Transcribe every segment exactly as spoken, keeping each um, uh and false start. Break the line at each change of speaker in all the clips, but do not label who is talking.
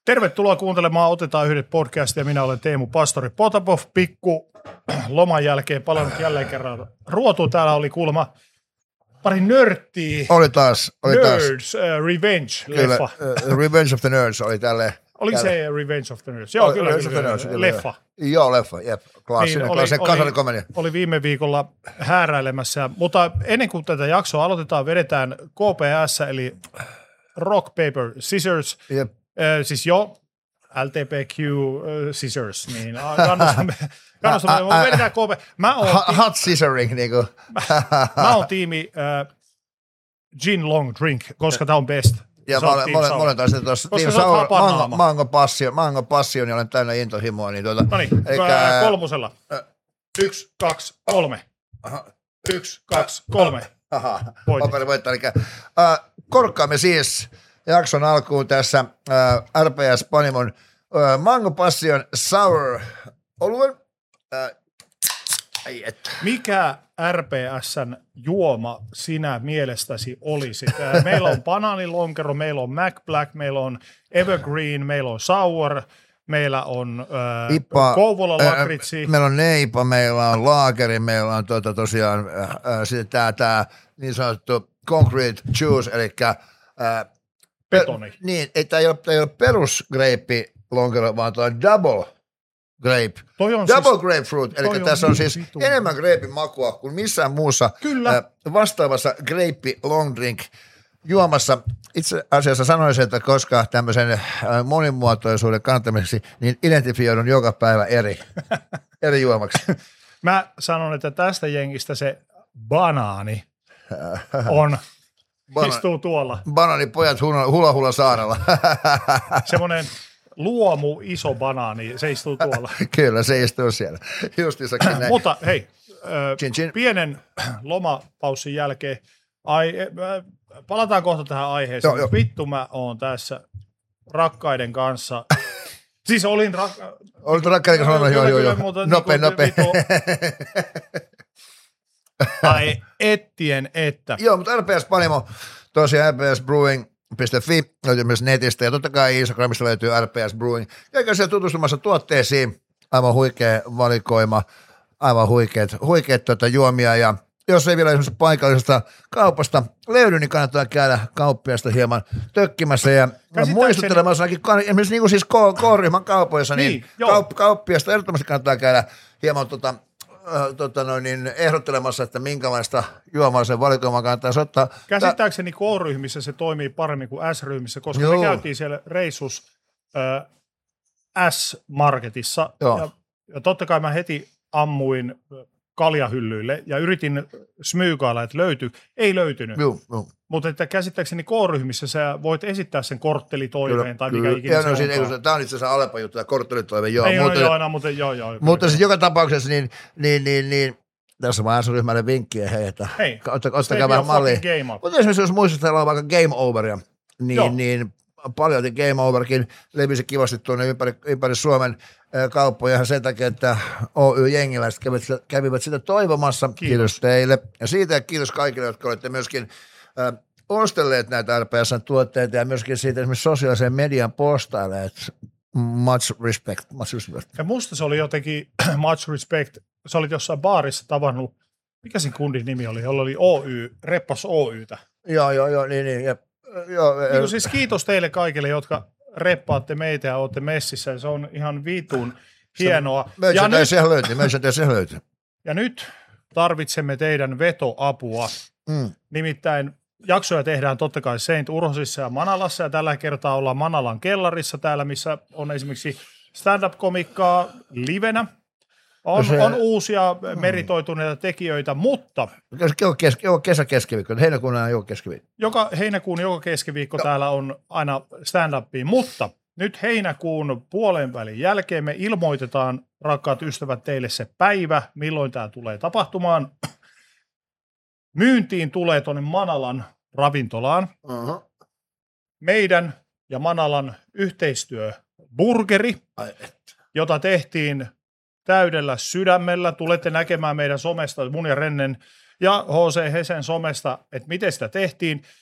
Tervetuloa kuuntelemaan Otetaan yhdet podcastia. Minä olen Teemu Pastori Potapov. Pikku loman jälkeen palannut jälleen kerran ruotuun. Täällä oli kuulemma pari nörttiä.
Oli taas. Oli
Nerds,
taas.
Uh, Revenge-leffa.
Kyllä, uh, Revenge of the Nerds oli tälleen.
Oli se Revenge of the Nerds? Joo,
oli,
kyllä,
Revenge
kyllä,
Nerds,
kyllä. Leffa.
Joo, leffa, jep. Klassinen,
Niin,
klassinen kasarikomedia.
Oli viime viikolla hääräilemässä, mutta ennen kuin tätä jaksoa aloitetaan, vedetään K P S, eli Rock, Paper, Scissors.
Jep.
Äh, siis jo L T P Q uh, Scissors, niin kannustamme, kannustamme, me vedetään K P. Mä oon,
Hot, hot scissoring, niinku.
mä, mä oon tiimi uh, Gin Long Drink, koska tää on best.
Ja mä olen, mä olen, mä olen taas tuossa Team Sour, mango, mango, passion, mango passion, ja olen täynnä intohimoa. Niin tuota,
no niin, kolmosella. Yksi, kaksi, kolme.
Aha.
Yksi, kaksi, kolme.
Aha, paperi voittaa. Uh, korkkaamme siis jakson alkuun tässä uh, R P S Panimon uh, Mango Passion Sour oluen. Uh, ai että.
Mikä R P S:n juoma sinä mielestäsi olisi? Meillä on banaanilonkero, meillä on Mac Black, meillä on Evergreen, meillä on Sour, meillä on äh,
Ipa,
Kouvola lakritsi.
Äh, meillä on Neipa, meillä on Laageri, meillä on tuota, tosiaan äh, äh, sitten tämä, tämä niin sanottu Concrete Juice, eli äh,
betoni.
Per, niin, ei tämä ei ole, ei ole perusgreippi lonkero, vaan tuo on double grape. Double siis, grapefruit, eli tässä on, on siis vitu. enemmän greipin makua kuin missään muussa äh, vastaavassa grape long drink juomassa. Itse asiassa sanoisin, että koska tämmöisen äh, monimuotoisuuden kannattamiseksi, niin identifioidun joka päivä eri, eri juomaksi.
Mä sanon, että tästä jengistä se banaani on, Bana- istuu tuolla.
Banaanipojat hula hula saarella.
Semmoinen luomu iso banaani, se istuu tuolla.
Kyllä, se istuu siellä. Justisakin näin.
Mutta hei,
chin, chin.
pienen lomapaussin jälkeen, ai, palataan kohta tähän aiheeseen. Jo, jo. Vittu mä oon tässä rakkaiden kanssa. Siis olin rakkaiden kanssa.
Olit rakkaiden kanssa, joo, joo, joo. Nope, nope.
Ai ettien, että.
Joo, mutta R P S Panimo, tosiaan R P S Brewing piste fi löytyy myös netistä ja totta kai Instagramista löytyy R P S Brewing. Käykää siellä tutustumassa tuotteisiin, aivan huikea valikoima, aivan huikeat, huikeat tuota juomia ja jos ei vielä esimerkiksi paikallisesta kaupasta löydy, niin kannattaa käydä kauppiasta hieman tökkimässä ja muistuttelemassa esimerkiksi niin kuin siis K-ryhmän kaupoissa, niin, niin kaup- kauppiasta ehdottomasti kannattaa käydä hieman tota, äh, tota noin, niin ehdottelemassa, että minkälaista juomaa sen valikoimaan kannattaisi ottaa.
Käsittääkseni K-ryhmissä se toimii paremmin kuin S-ryhmissä, koska Joo. me käytiin siellä reissus äh, S-marketissa ja, ja totta kai mä heti ammuin kaljahyllyille ja yritin smyykailla, että löytyy. Ei löytynyt. Joo, joo. Mutta että käsittääkseni K-ryhmissä sä voit esittää sen korttelitoimeen kyllä, tai mikä kyllä. ikinä ja, no, se on.
Tämä on itse asiassa Alepa juttu, tämä korttelitoime. Joo,
ei,
mutta,
no, joo, no, mutta, joo, joo,
mutta siis joka tapauksessa, niin, niin, niin, niin tässä vaan S-ryhmälle vinkkiä, hei, että hei, ottakaa vähän mallia. Mutta esimerkiksi jos muistustellaan vaikka Game Overia, niin, niin paljon Game Overkin levisi kivasti tuonne ympäri, ympäri Suomen kauppoja sen takia, että O Y-jengiläiset kävivät, kävivät sitä toivomassa. Kiitos. Kiitos teille. Ja siitä ja kiitos kaikille, jotka olette myöskin äh, ostelleet näitä R P S:n tuotteita ja myöskin siitä esimerkiksi sosiaalisen median postailleet. Much respect, much respect.
Ja musta se oli jotenkin much respect. Sä olit jossain baarissa tavannut, mikä sen kundin nimi oli, jolla oli O Y, reppas O Y:tä.
Joo, joo, joo, niin, niin. Ja, joo,
niin siis kiitos teille kaikille, jotka reppaatte meitä ja olette messissä. Se on ihan vitun hienoa.
Ja nyt, siellä löytyy, siellä löytyy.
Ja nyt tarvitsemme teidän vetoapua. Mm. Nimittäin jaksoja tehdään totta kai Saint Urhosissa ja Manalassa. Ja tällä kertaa ollaan Manalan kellarissa täällä, missä on esimerkiksi stand-up-komikkaa livenä. On, se, on uusia meritoituneita tekijöitä, mutta
Joka, kes, joka kesä keskiviikko, heinäkuun aina joka keskiviikko.
Joka, heinäkuun joka keskiviikko no. Täällä on aina stand-upia, mutta nyt heinäkuun puolen välin jälkeen me ilmoitetaan, rakkaat ystävät, teille se päivä, milloin tämä tulee tapahtumaan. Myyntiin tulee tuonne Manalan ravintolaan. Uh-huh. Meidän ja Manalan yhteistyöburgeri, Ai, jota tehtiin täydellä sydämellä. Tulette näkemään meidän somesta, mun ja Rennen ja H C Hesen somesta, että miten sitä tehtiin.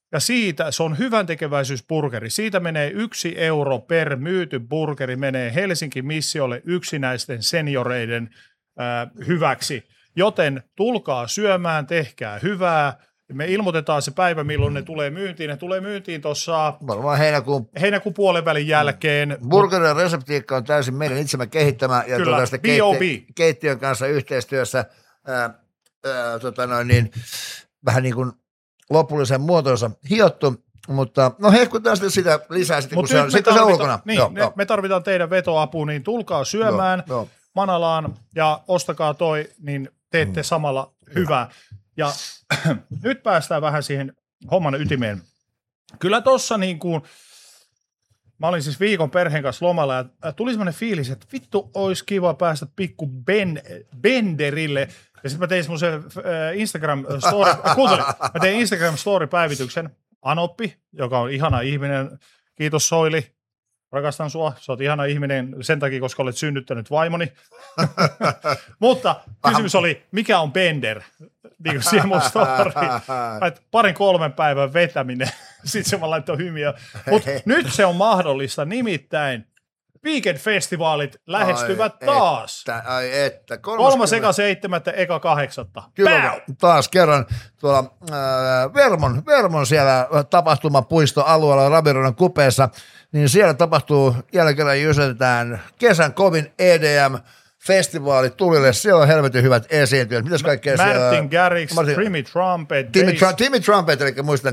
Ja siitä, se on hyvän tekeväisyysburgeri. Siitä menee yksi euro per myyty burgeri, menee Helsinki Missiolle yksinäisten senioreiden äh, hyväksi. Joten tulkaa syömään, tehkää hyvää. Me ilmoitetaan se päivä, milloin ne tulee myyntiin. Ne tulee myyntiin tuossa
varmaan heinäkuun,
heinäkuun puolen välin jälkeen.
Burgerin reseptiikka on täysin meidän itsemme kehittämä. Ja
Kyllä,
tuota keitti, keittiön kanssa yhteistyössä ää, ää, tota noin, niin, vähän niin kuin lopullisen muotonsa hiottu. Mutta no hehkutaan sitten sitä lisää, sitten, kun se on, sitten se on ulkona.
Niin,
joo,
ne,
joo.
Me tarvitaan teidän vetoapua, niin tulkaa syömään
joo, joo.
Manalaan ja ostakaa toi, niin teette samalla hyvää. Ja nyt päästään vähän siihen homman ytimeen. Kyllä tossa niin kuin, mä olin siis viikon perheen kanssa lomalla ja tuli semmoinen fiilis, että vittu olisi kiva päästä pikku ben, benderille. Ja sitten mä tein semmoisen äh, Instagram story, kuuntele, mä tein Instagram story päivityksen. Anoppi, joka on ihana ihminen, kiitos Soili, rakastan sua, sä oot ihana ihminen sen takia, koska olet synnyttänyt vaimoni. Mutta kysymys oli, mikä on bender? Niin kuin siihen mun storyin. Parin kolmen päivän vetäminen, sitten se mä laittoin hymiä. Mutta nyt se on mahdollista, nimittäin Weekend-festivaalit lähestyvät ai taas.
Että, ai että.
Kolmas eka seitsemättä, eka kahdeksatta.
Kyllä, taas kerran tuolla äh, Vermon, Vermon siellä tapahtumapuistoalueella Rabirunan kupeessa, niin siellä tapahtuu, jälleen kerran jysätetään kesän kovin E D M-festivaali tulille. Siellä on helvetin hyvät esiintyjät. Mitäs kaikkea
Martin
siellä?
Martin Garrix, Timmy Trumpet.
Timmy, Tr- Timmy Trumpet, eli muistan.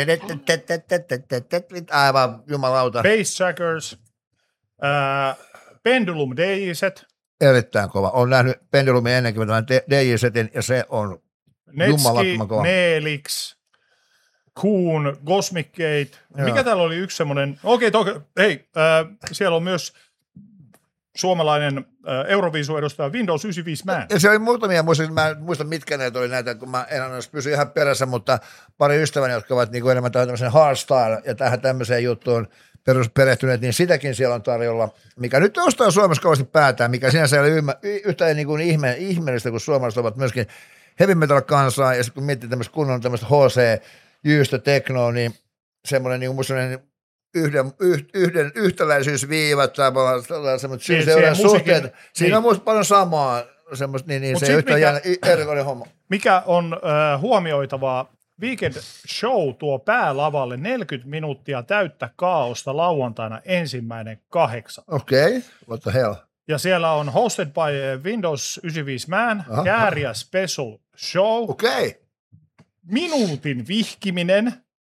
Aivan jumalauta.
Bassjackers. Äh, Pendulum D J-set.
Erittäin kova. Olen nähnyt Pendulumin ennenkin tämän D J-setin, ja se on jumalattoman kova.
Neelix, Kuhn, Cosmic Gate. Joo. Mikä täällä oli yksi semmoinen? Okei, okay, hei, äh, siellä on myös suomalainen äh, Euroviisun edustaja Windows yhdeksänkymmentäviisi Man.
Ja se oli muutamia, muistin, mä en muista mitkä ne oli näitä, kun mä en aina pysy ihan perässä, mutta pari ystäväni, jotka ovat niin kuin enemmän tämmöisen hardstyle ja tähän tämmöiseen juttuun perehtyneet, niin sitäkin siellä on tarjolla, mikä nyt ostaa Suomessa kovasti päätään, mikä sinänsä ei ole ymmä, yhtä niin kuin ihme, ihmeellistä, kun suomalaiset ovat myöskin heavy metal kansaa, ja sitten kun miettii tämmöistä kunnon tämmöistä H C-jyystö teknoa, niin semmoinen niin kuin semmoinen yhden, yhden yhtäläisyysviivat tai semmoiset syyn suhteet, niin, siinä on muista paljon samaa, semmoista, niin, niin se ei yhtään jäänyt erikoinen homma.
Mikä on äh, huomioitavaa, Weekend Show tuo päälavalle neljäkymmentä minuuttia täyttä kaaosta lauantaina ensimmäinen kahdeksan.
Okei, okay. What the hell?
Ja siellä on hosted by Windows yhdeksänkymmentäviisi Man, aha, Kääriä Special Show.
Okei. Okay.
Minuutin vihkiminen.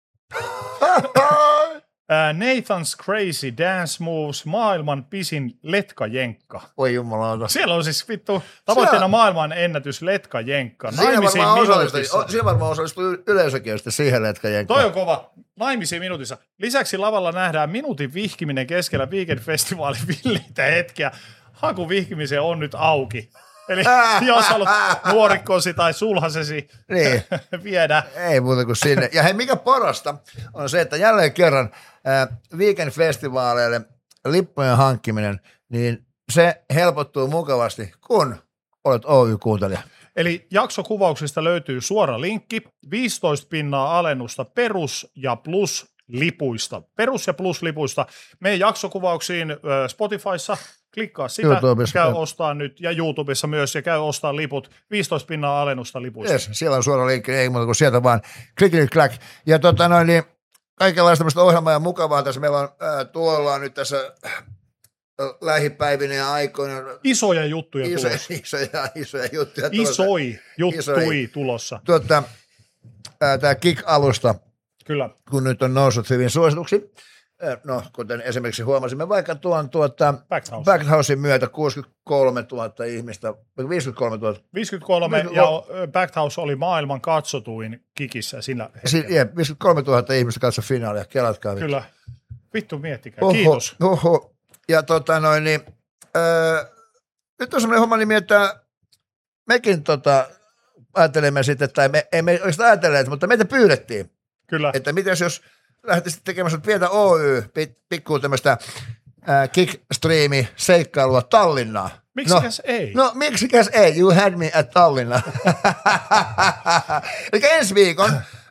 Nathan's Crazy Dance Moves, maailman pisin letkajenkka.
Oi jumalauta.
Siellä on siis vittu tavoitteena maailman ennätys letkajenkka.
Naimisiin minuutissa. Siinä varmaan osallistuu yleisökin siihen letkajenkkaan.
Toi on kova. Naimisiin minuutissa. Lisäksi lavalla nähdään minuutin vihkiminen keskellä Weekend-festivaalin villiitä hetkiä. Haku vihkimiseen on nyt auki. Eli jos haluat nuorikkosi tai sulhasesi niin viedä.
Ei muuta kuin sinne. Ja hei, mikä parasta on se, että jälleen kerran äh, Weekend-festivaaleille lippujen hankkiminen, niin se helpottuu mukavasti, kun olet O Y-kuuntelija.
Eli jaksokuvauksista löytyy suora linkki, viisitoista pinnaa alennusta perus- ja plus-lipuista. Perus- ja plus-lipuista. Meidän jaksokuvauksiin äh, Spotifyssa. Klikkaa sitä, YouTubessa, käy ja ostaa nyt, ja YouTubessa myös, ja käy ostaa liput, viisitoista pinnaa alennusta lipuista.
Yes, siellä on suora linkki, ei muuta kuin sieltä vaan klikki, kläk. Ja tota noin, niin kaikenlaista tämmöistä ohjelmaa ja mukavaa tässä. Meillä on äh, tuolla nyt tässä äh, lähipäivinä ja aikoina.
Isoja juttuja
iso,
tulossa.
Isoja, isoja juttuja
tulossa. Isoi juttui Isoi. tulossa.
Tuota, äh, tämä Kik-alusta,
kyllä,
kun nyt on noussut hyvin suosituksi. No, kuten esimerkiksi huomasimme vaikka tuon tuota
Backhouse.
Backhousen myötä kuusikymmentäkolmetuhatta ihmistä, viisikymmentäkolmetuhatta.
viisikymmentäkolme ja Backhouse oli maailman katsotuin Kikissä sillä hetkellä.
Si- yeah, viisikymmentäkolmetuhatta ihmistä katsoi finaalia, kelatkaa.
Kyllä, vittu miettikää, oho, kiitos.
Oho. Ja tota noin, niin, öö, nyt on semmoinen homma nimi, että mekin tota, ajattelemme sitten, tai me emme olisi ajatelleet, mutta meitä pyydettiin.
Kyllä.
Että mitäs jos lähtisit tekemään pientä O Y, pikkuun tämmöistä kickstreami seikkailua Tallinnaa.
Miksikäs
no,
ei?
No miksikäs ei, you had me at Tallinna. Eli ensi viikon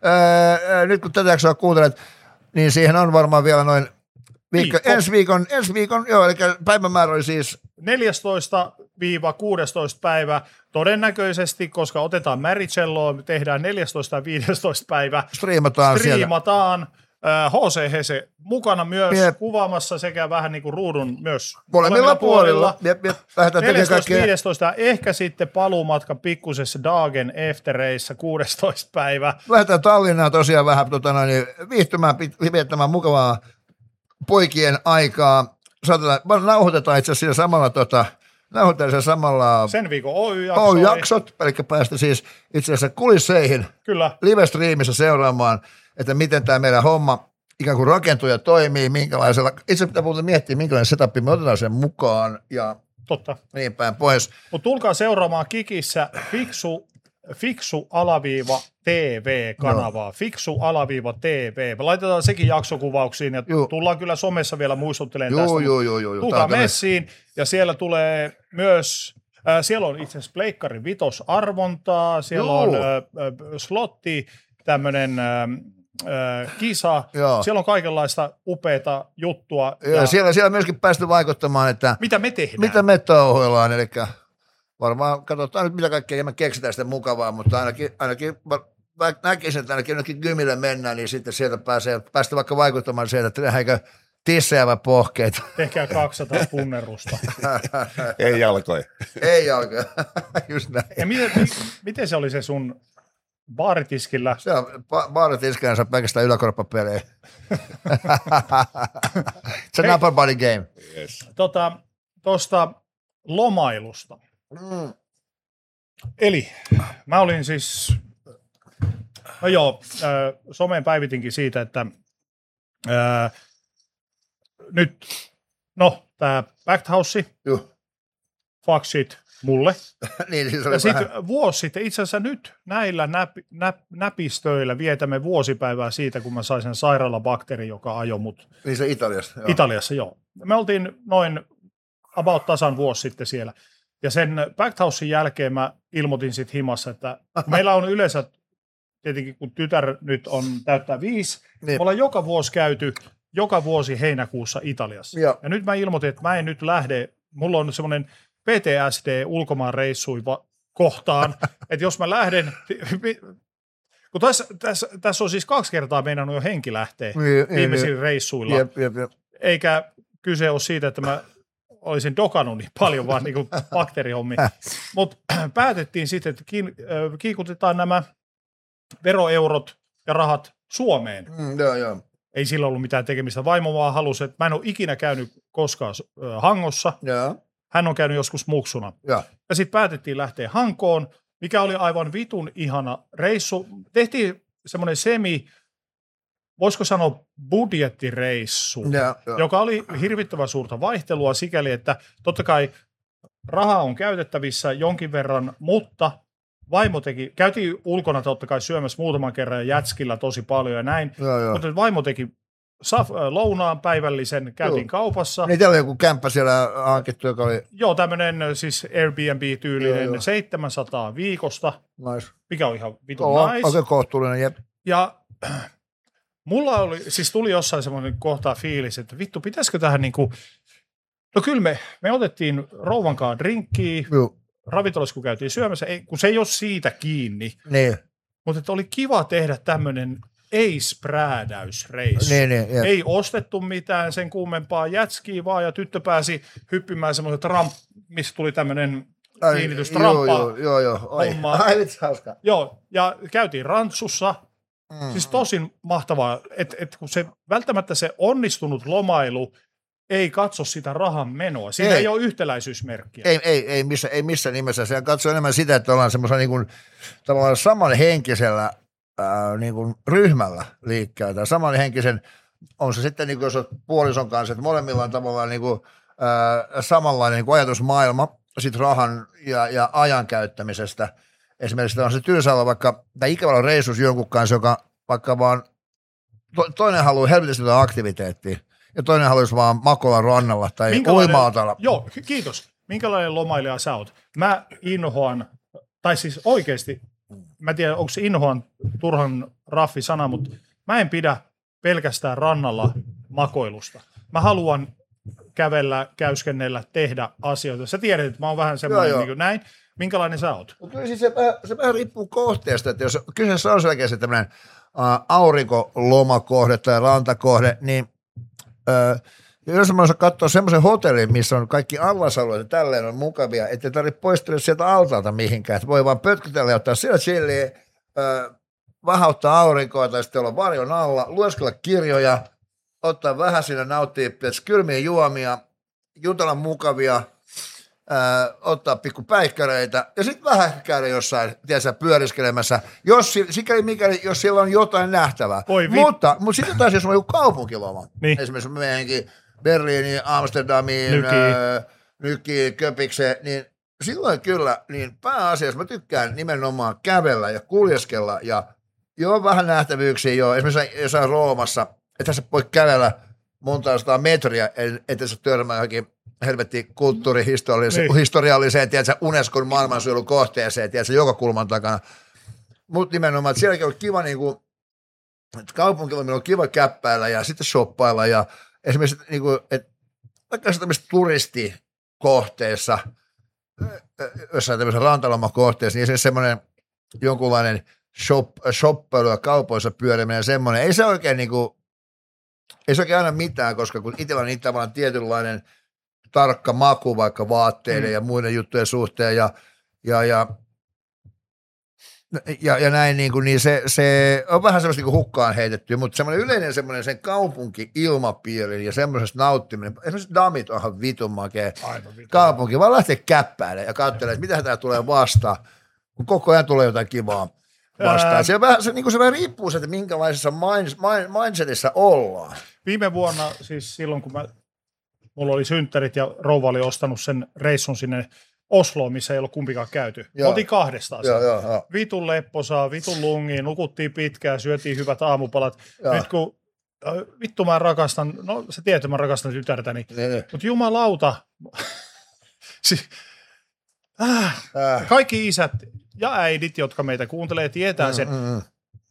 Öö, nyt kun tätä jaksoa kuuntelet, niin siihen on varmaan vielä noin viikko, ensi viikon, ensi viikon, joo, eli päivämäärä oli siis
neljästoista kuusitoista päivä, todennäköisesti, koska otetaan Maricelloa, tehdään neljästoista viidestoista päivä,
striimataan,
striimataan H C Hese mukana myös jep. kuvaamassa sekä vähän niin kuin ruudun myös
molemmilla puolilla.
neljästoista viidestoista ehkä sitten paluumatka pikkusessa Dagen Eftereissä kuudestoista päivä.
Lähdetään Tallinnaan tosiaan vähän tota noin, viihtymään, viettämään mukavaa poikien aikaa. Saatetaan, nauhoitetaan itse asiassa samalla tota, nauhoitetaan se samalla
sen viikon
Oy-jaksot, eli päästä siis itse asiassa kulisseihin
kyllä
live-striimissä seuraamaan, että miten tämä meidän homma ikään kuin rakentuu ja toimii, minkälaisella, itse pitää puhuta miettiä, minkälainen setup me otetaan sen mukaan ja
totta
niin päin pois.
Mutta tulkaa seuraamaan Kikissä fiksu, fiksu alaviiva T V-kanavaa, no. fiksu alaviiva T V. Me laitetaan sekin jaksokuvauksiin ja juu. tullaan kyllä somessa vielä muistuttelemaan
juu,
tästä.
Juu, juu, juu,
tulkaa messiin ja siellä tulee myös, äh, siellä on itse asiassa Pleikkari vitosarvontaa, siellä juu. on äh, äh, slotti, tämmöinen äh, äh, kisa, joo. siellä on kaikenlaista upeata juttua.
Ja, ja siellä, siellä on myöskin päästy vaikuttamaan, että
mitä me tehdään.
Mitä me touhuillaan, eli varmaan katsotaan nyt mitä kaikkea me keksitään sitä mukavaa, mutta ainakin, ainakin näkisin, että ainakin jonnekin gymille mennään, niin sitten sieltä pääsee, päästä vaikka vaikuttamaan sieltä, että tehdäänkö tissejä vai pohkeita.
Tehkää kaksisataa punnerusta.
Ei jalkoja.
Ei jalkoja, just näin.
Ja miten, miten se oli se sun baaritiskillä?
Se on ba- baaritiskillä, se on pelkästään yläkorppapelejä. It's an upper body game.
Yes. Tota, tosta lomailusta. Mm. Eli mä olin siis, no joo, äh, someen päivitinkin siitä, että äh, nyt, no tää Backhouse, fuck shit mulle.
niin, siis
ja sitten vuosi sitten, itse asiassa nyt näillä näp, näp, näpistöillä vietämme vuosipäivää siitä, kun mä sain sen sairaalabakteeri, joka ajoi mut.
Niin se Italiassa. Joo.
Italiassa, joo. Me oltiin noin about tasan vuosi sitten siellä. Ja sen Backhousen jälkeen mä ilmoitin sitten himassa, että meillä on yleensä, tietenkin kun tytär nyt on täyttää viisi, niin. me ollaan joka vuosi käyty, joka vuosi heinäkuussa Italiassa. Ja, ja nyt mä ilmoitin, että mä en nyt lähde, mulla on semmoinen P T S D ulkomaan reissuiva kohtaan, että jos mä lähden, kun tässä, tässä, tässä on siis kaksi kertaa meinannut jo henki lähteä niin, viimeisillä reissuilla, jep, jep, jep. eikä kyse ole siitä, että mä olisin dokannut niin paljon vaan niin kuin bakteerihommi. Mutta päätettiin sitten, että kiikutetaan nämä veroeurot ja rahat Suomeen.
Mm, joo, joo.
Ei sillä ollut mitään tekemistä. Vaimo vaan halusi, että mä en ole ikinä käynyt koskaan Hangossa.
Joo.
Hän on käynyt joskus muksuna.
Joo. Ja
sitten päätettiin lähteä Hankoon, mikä oli aivan vitun ihana reissu. Tehtiin semmoinen semi, voisiko sanoa budjettireissu,
ja,
joka oli hirvittävän suurta vaihtelua sikäli, että totta kai raha on käytettävissä jonkin verran, mutta vaimo teki, käytiin ulkona totta kai syömässä muutaman kerran ja jätskillä tosi paljon ja näin,
ja,
mutta vaimo teki saf, lounaan päivällisen, käytiin joo. kaupassa.
Niin teillä oli joku kämppä siellä hankittu, joka oli...
Joo, tämmöinen siis Airbnb-tyylinen joo, joo. seitsemänsataa viikosta,
nice.
Mikä on ihan vitun
oh,
nice.
Oikein kohtuullinen, jep.
Ja mulla oli, siis tuli jossain semmoinen kohtaa fiilis, että vittu, pitäisikö tähän niinku, no kyllä me, me otettiin rouvankaan drinkkiä,
joo.
ravintolassa kun käytiin syömässä, ei, kun se ei ole siitä kiinni,
niin.
mutta että oli kiva tehdä tämmöinen ei-spräädäysreissu.
Niin, niin,
ei ostettu mitään sen kummempaa jätskiä vaan ja tyttö pääsi hyppimään semmoiset ramp, missä tuli tämmöinen kiinnitystrampaa.
Joo, joo, joo. Ai, ai vitsi hauska.
Joo, ja käytiin Rantsussa. Mm. Siis tosin mahtavaa, että et kun se välttämättä se onnistunut lomailu ei katso sitä rahan menoa. Siinä ei, ei ole yhtäläisyysmerkkiä.
Ei, ei, ei, missä, ei missään nimessä. Se katsoo enemmän sitä, että ollaan semmoisella niin kuin, tavallaan samanhenkisellä ää, niin kuin ryhmällä liikkeellä. Tai samanhenkisen, on se sitten, niin kuin, jos olet puolison kanssa, että molemmilla on tavallaan niin kuin, ää, samanlainen niin kuin ajatusmaailma sit rahan ja, ja ajan käyttämisestä. Esimerkiksi on se tylsä olla vaikka, tai ikävällä reissus jonkun kanssa, joka vaikka vaan, to, toinen haluaa helvetä sitä aktiviteettia, ja toinen haluaisi vaan makoilla rannalla tai uimaatalla.
Joo, kiitos. Minkälainen lomailija sä oot? Mä inhoan, tai siis oikeasti mä en tiedä, onko se inhoan turhan raffi sana, mutta mä en pidä pelkästään rannalla makoilusta. Mä haluan kävellä, käyskennellä, tehdä asioita. Sä tiedät, että mä oon vähän semmoinen joo, joo. niin kuin näin. Minkälainen sä oot?
Kyllä siis se, se vähän riippuu kohteesta, että jos kyseessä on selkeästi tämmöinen uh, aurinkolomakohde tai rantakohde, niin uh, jos mä osaan katsoa semmoisen hotellin, missä on kaikki allasalueet ja tälleen on mukavia, ettei tarvitse poistua sieltä altaalta mihinkään, että voi vaan pötkytellä ja ottaa siellä chilliä, uh, vähän ottaa aurinkoa tai sitten olla varjon alla, lueskella kirjoja, ottaa vähän siinä, nauttia kylmiä juomia, jutella mukavia, Ää, ottaa pikku päikkäreitä ja sitten vähän käydä jossain, tiedätkö, pyöriskelemässä, jos, sikäli mikäli, jos siellä on jotain nähtävää. Oi, vi- mutta, mutta sitten taas, jos on joku kaupunkiloma, niin. Esimerkiksi meidänkin Berliiniin, Amsterdamiin, Nykiin, Nykiin Köpikseen, niin silloin kyllä, niin pääasiassa mä tykkään nimenomaan kävellä ja kuljeskella ja joo, vähän nähtävyyksiä joo. Esimerkiksi jossain Roomassa, että sä voi kävellä monta sataa metriä, ettei sä törmää johonkin helvetti kulttuurihistorialliseen, tiedätkö, Unescon maailmansuojelukohteeseen, tiedätkö, joka kulman takana. Mutta nimenomaan, että sielläkin on kiva, niin kuin, että kaupunkilla on kiva käppäillä ja sitten shoppailla ja esimerkiksi, niin kuin, että vaikka tämmöisessä turistikohteessa, jossain tämmöisessä rantalomakohteessa, niin se semmoinen jonkunlainen shop, shoppailu ja kaupoissa pyöriminen ja semmoinen, ei se oikein niin kuin, ei se oikein aina mitään, koska kun itsellä on niin tavallaan tietynlainen tarkka maku vaikka vaatteiden mm. ja muiden juttujen suhteen ja, ja, ja, ja, ja näin, niin, kuin, niin se, se on vähän semmoista niin kuin hukkaan heitettyä, mutta semmoinen yleinen semmoinen sen kaupunki-ilmapiiri ja semmoisesta nauttiminen, esimerkiksi Damit onhan vitun makea kaupunki, vaan lähtee käppäilemään ja katselemaan, että mitä tämä tulee vastaan, kun koko ajan tulee jotain kivaa vastaan. Ää... Se, vähän, se, niin kuin se vähän riippuu siitä, että minkälaisessa mind, mind, mindsetissä ollaan.
Viime vuonna, siis silloin kun mä mulla oli synttärit ja rouva oli ostanut sen reissun sinne Osloon, missä ei ollut kumpikaan käyty. Joo. Oltiin kahdestaan. Joo, joo, joo. Vitun lepposaa, vitun lungiin, nukuttiin pitkään, syötiin hyvät aamupalat. Joo. Nyt kun vittu mä rakastan, no sä tiedät, että mä rakastan tytärtäni, niin, mutta jumalauta, äh, äh. kaikki isät ja äidit, jotka meitä kuuntelee, tietää sen. Mm, mm.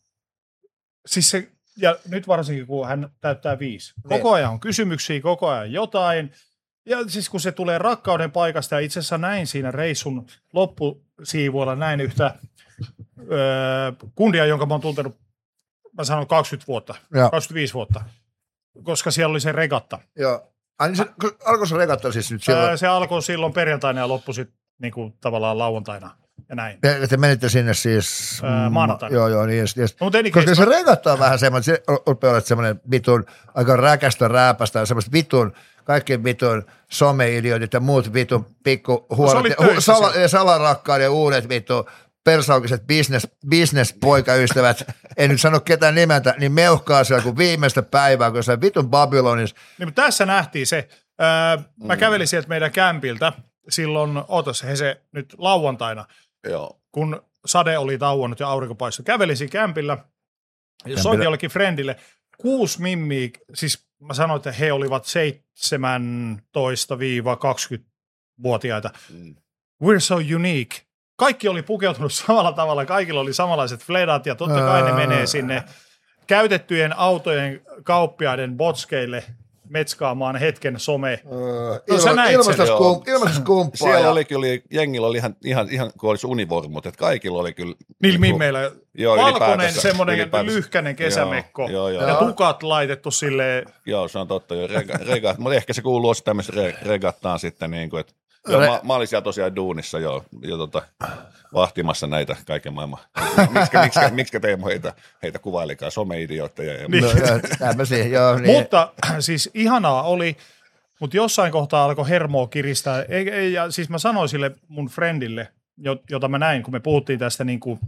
Siis se, ja nyt varsinkin, kun hän täyttää viisi. Koko ajan on kysymyksiä, koko ajan jotain. Ja siis kun se tulee rakkauden paikasta, ja itse asiassa näin siinä reissun loppusiivuilla näin yhtä öö, kundia, jonka mä oon tuntenut, mä sanon kaksikymmentä vuotta, ja. kaksikymmentäviisi vuotta, koska siellä oli se regatta.
Joo. Ai niin se, alkoi se regatta siis nyt silloin?
Öö, se alkoi silloin perjantaina ja loppui sitten niin kuin tavallaan lauantaina. Ja näin.
Ja te menitte sinne siis...
Öö, maanantaina.
Joo, joo, niin yes, yes.
No,
koska se regatta on vähän semmoinen, se rupeaa olemaan semmoinen vitun, aika räkästä rääpästä, ja semmoista vitun, kaikki vitun someidiotit ja muut vitun pikku huolet, no, hu, sala, ja salarakkaat ja uudet vitun persaukiset business, business-poikaystävät, en nyt sano ketään nimeltä, niin meuhkaa siellä kuin viimeistä päivää, kun se vitun Babylonissa.
Niin, mutta tässä nähtiin se. Öö, mä mm. kävelin sieltä meidän kämpiltä. Silloin, ootas he se nyt lauantaina, joo. Kun sade oli tauonnut ja aurinko paistoi. Kävelin siinä kämpillä ja soitin jollekin friendille. Kuusi mimmiä, siis mä sanoin, että he olivat seitsemäntoista kaksikymmentä-vuotiaita. Mm. We're so unique. Kaikki oli pukeutunut samalla tavalla, kaikilla oli samanlaiset fledat ja totta kai ne menee sinne käytettyjen autojen kauppiaiden botskeille metskaamaan hetken some.
No, sä näit sen.
Siellä oli kyllä, jengillä oli ihan, ihan, ihan kuin olisi univormut, että kaikilla oli kyllä.
Niillä mimmeillä. Valkoinen semmoinen lyhkäinen kesämekko joo, joo, ja joo. Tukat laitettu silleen.
Joo, se on totta. Rega, rega, mutta ehkä se kuuluu olisi tämmöisen re, regattaan sitten niin kuin, että joo, mä, mä olin siellä tosiaan duunissa jo, jo tota, vahtimassa näitä kaiken maailman. Miksikä, miksikä, miksikä Teemu heitä, heitä kuvailikaan, some-idiootteja. Ja
niin. No, joo, niin. Mutta siis ihanaa oli, mutta jossain kohtaa alkoi hermoa kiristää. Ei, ei, ja siis mä sanoin sille mun friendille, jota mä näin, kun me puhuttiin tästä niin kuin,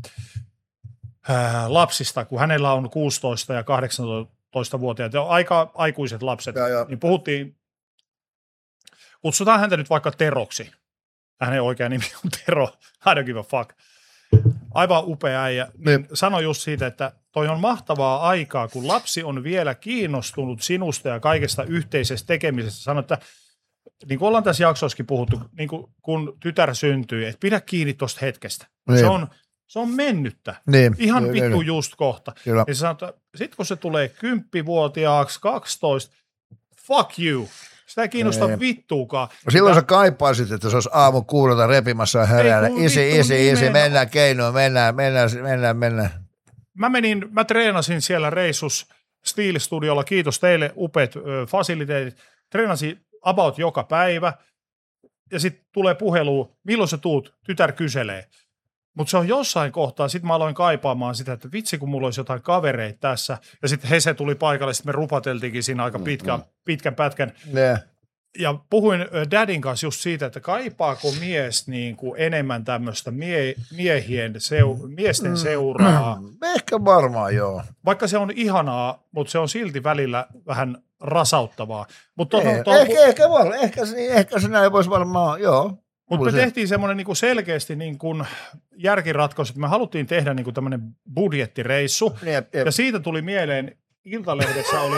äh, lapsista, kun hänellä on kuusitoista ja kahdeksantoista-vuotiaat, ja aika aikuiset lapset, ja, ja. Niin puhuttiin. Kutsutaan häntä nyt vaikka Teroksi. Hänen oikea nimi on Tero. I don't give a fuck. Aivan upea äijä. Niin sano just siitä, että toi on mahtavaa aikaa, kun lapsi on vielä kiinnostunut sinusta ja kaikesta yhteisestä tekemisestä. Sano, että niin kuin ollaan tässä jaksoissakin puhuttu, niin kuin kun tytär syntyy, että pidä kiinni tuosta hetkestä. Niin. Se on Se on mennyttä.
Niin,
Ihan
niin,
vittu
niin.
just kohta.
Kyllä.
Ja sanotaan, sit kun se tulee kymppivuotiaaksi, kaksitoista, fuck you. Sitä ei kiinnosta
Ei.
vittuukaan.
No silloin
Sitä,
sä kaipaisit, että se olisi aamu kuudelta repimässä ja heräillä.
kun
Isi,
vittu
isi, isi,
nimenomaan.
mennään keinoon, mennään, mennään, mennään, mennään.
mä menin, mä treenasin siellä reissus Steel Studiolla, kiitos teille, upeat ö, fasiliteetit. Treenasin about joka päivä ja sitten tulee puhelu, milloin sä tuut, tytär kyselee. Mutta se on jossain kohtaa, sitten mä aloin kaipaamaan sitä, että vitsi kun mulla olisi jotain kavereita tässä. Ja sitten Hese tuli paikalle, sitten me rupateltiinkin siinä aika pitkän, mm-hmm. pitkän pätkän.
Yeah.
Ja puhuin ö, Dadin kanssa just siitä, että kaipaako mies niin kuin enemmän tämmöistä mie, miehien seu, miesten seuraa.
Ehkä varmaan joo.
Vaikka se on ihanaa, mutta se on silti välillä vähän rasauttavaa. Mutta
Ei, ehkä, ehkä, varmaan, ehkä, se- ehkä se näin voisi varmaan, joo.
Mutta me
Se-
tehtiin semmoinen niinku selkeästi niinku järkiratkaisu, että me haluttiin tehdä niinku tämmöinen budjettireissu.
Jep, jep.
Ja siitä tuli mieleen, Iltalehdessä oli,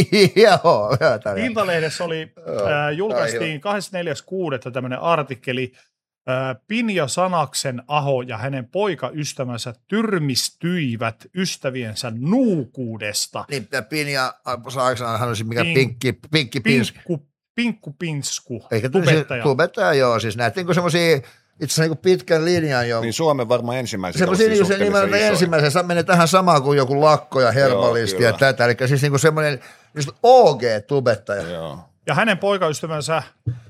Joo, joo, tää oli-
Iltalehdessä oli
Joo,
ää, julkaistiin kahdeskymmenesneljäs kuudetta tämmöinen artikkeli, ää, Pinja Sanaksen Aho ja hänen poikaystävänsä tyrmistyivät ystäviensä nuukuudesta.
Niin, tämä Pinja, saaksanaan hän olisi mikä
Pink-
pinkki, pinkki pins.
Pinkku, Pinkku Pinsku,
Eikä
tubettaja.
Tubettaja, joo, siis näet niinku semmosia, itse asiassa niinku pitkän linjan jo.
Niin Suomen varmaan ensimmäiset.
Semmoisia niinku se nimellä ensimmäisen, se menee tähän samaan kuin joku lakko ja herballisti ja
kyllä.
tätä, eli siis niinku semmoinen just O G-tubettaja.
Joo.
Ja hänen poikaystävänsä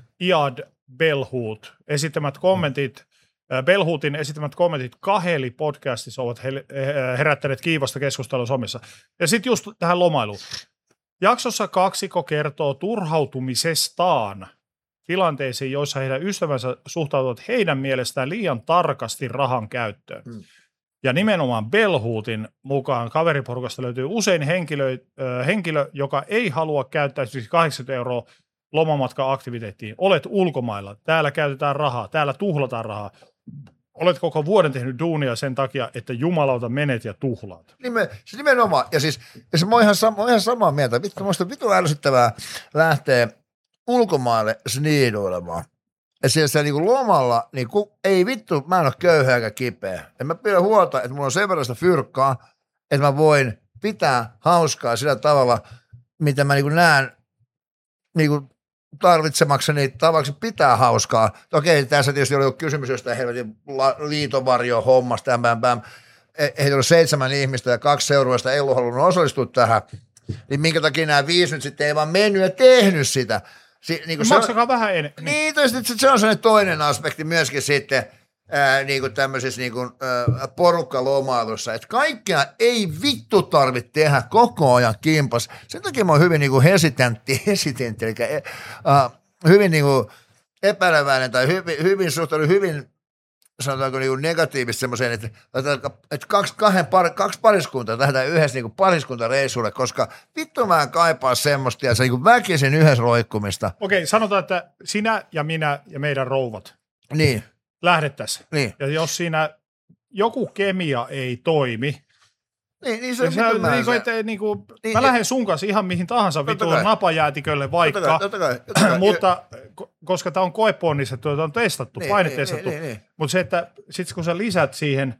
Iad Belhut esittämät kommentit, äh, Belhutin esittämät kommentit Kaheli podcastissa ovat he, herättäneet kiivasta keskustelua somessa. Ja sitten just tähän lomailuun. Jaksossa kaksikko kertoo turhautumisestaan tilanteisiin, joissa heidän ystävänsä suhtautuvat heidän mielestään liian tarkasti rahan käyttöön.
Hmm.
Ja nimenomaan Belhutin mukaan kaveriporukasta löytyy usein henkilö, äh, henkilö, joka ei halua käyttää siis kahdeksankymmentä euroa lomamatka-aktiviteettiin. Olet ulkomailla, täällä käytetään rahaa, täällä tuhlataan rahaa. Olet koko vuoden tehnyt duunia sen takia, että jumalauta menet ja tuhlaat.
Nimen, siis nimenomaan, ja siis, ja siis mä oon ihan, sam, mä oon ihan samaa mieltä, vittu, musta vittu ärsyttävää lähtee ulkomaille sniiduilemaan. Ja siellä, siellä niin kuin lomalla, niin ku, ei vittu, mä en ole köyhä eikä kipeä. Ja mä pidän huolta, että mulla on sen verran sitä fyrkkaa, että mä voin pitää hauskaa sillä tavalla, mitä mä niin kuin näen niin kuin tarvitsemakseni tavaksi pitää hauskaa. Okei, tässä tietysti oli kysymys jostain helvetin liitovarjo hommasta, bäm, bäm. Heitä oli seitsemän ihmistä ja kaksi seuraavasta ei ollut halunnut osallistua tähän. Niin minkä takia nämä viisi nyt sitten ei vaan mennyt ja tehnyt sitä. Si- niin kuin se on-
Maksakaa vähän enemmän.
niin, toista, se on sellainen toinen aspekti myöskin sitten ää, niin kuin tämmöisessä niin kuin, ää, porukkalomailussa, että kaikkea ei vittu tarvitse tehdä koko ajan kimpas. Sen takia mä oon hyvin niin kuin hesitantti, hesitantti, eli ää, hyvin niin kuin epäileväinen tai hyvin, hyvin suhtaudun hyvin, sanotaanko niin kuin negatiivisesti semmoiseen, että, että kaksi, kahden par, kaksi pariskuntaa lähdetään yhdessä niin kuin pariskuntareissulle, koska vittu mä en kaipaa semmoista ja se niin kuin väkisin yhdessä roikkumista.
Okei, sanotaan, että sinä ja minä ja meidän rouvat
Niin,
lähdettäisiin.
niin.
Ja jos siinä joku kemia ei toimi,
Niin, niin se
ja
on
sä,
vitun mä
niin kuin,
se.
että, niin kuin,
Niin,
mä
ja-
lähden sun kanssa ihan mihin tahansa
Totta
vituun
kai.
napajäätikölle vaikka,
Totta kai, totta kai, totta kai.
mutta ko- koska tämä on koeponnistettu, tämä on testattu,
Niin,
painetestettu,
niin, niin, niin.
mutta se, että sitten kun sä lisät siihen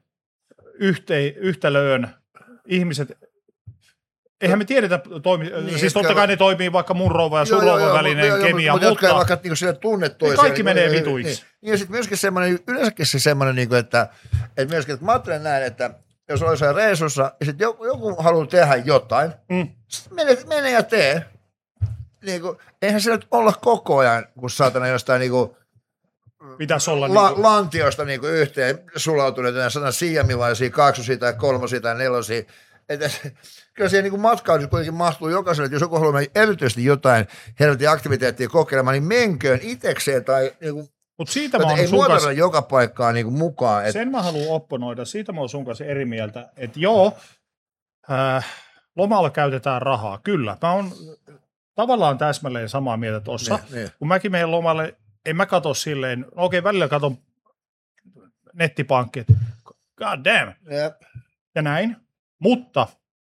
yhte, yhtälöön ihmiset, eihän me tiedetä, toimi,
Niin,
siis totta
jotka-
kai ne toimii vaikka mun rouva ja sun
Joo, joo,
rouvan
joo,
välinen
joo, joo,
kemia,
mutta, jotka ei
mutta
vaikka niinku sille tunne
niin
toisiaan.
kaikki menee
niin,
vituiksi.
Niin. Ja sitten myöskin semmoinen, yleensäkin se semmoinen, niinku, että, että myöskin, että mä ajattelen näin, että jos olisi siellä reissussa, ja sitten joku, joku haluaa tehdä jotain,
Mm.
sitten mene, mene ja tee. Niin kuin, eihän se nyt olla koko ajan, kun saatana jostain niinku,
pitäisi olla
la,
niin kuin,
lantiosta niinku yhteen sulautuneita ja sanan siamilaisia, kaksosia tai kolmosia tai nelosia. Että kyllä siihen niin matkaan kuitenkin mahtuu jokaiselle, että jos joku haluaa erityisesti jotain helvetin aktiviteettia kokeilemaan, niin menköön itekseen tai niin kuin,
mutta siitä mä
ei
oon sun
muotoilla
kanssa,
joka paikkaan niin kuin mukaan. Et,
sen mä haluan opponoida, siitä mä oon sun kanssa eri mieltä, että joo, äh, lomalla käytetään rahaa, kyllä, mä oon tavallaan täsmälleen samaa mieltä tuossa,
niin, niin.
kun mäkin menen lomalle, en mä katso silleen, no okei, välillä katon nettipankki, että god damn,
Jep.
ja näin, mutta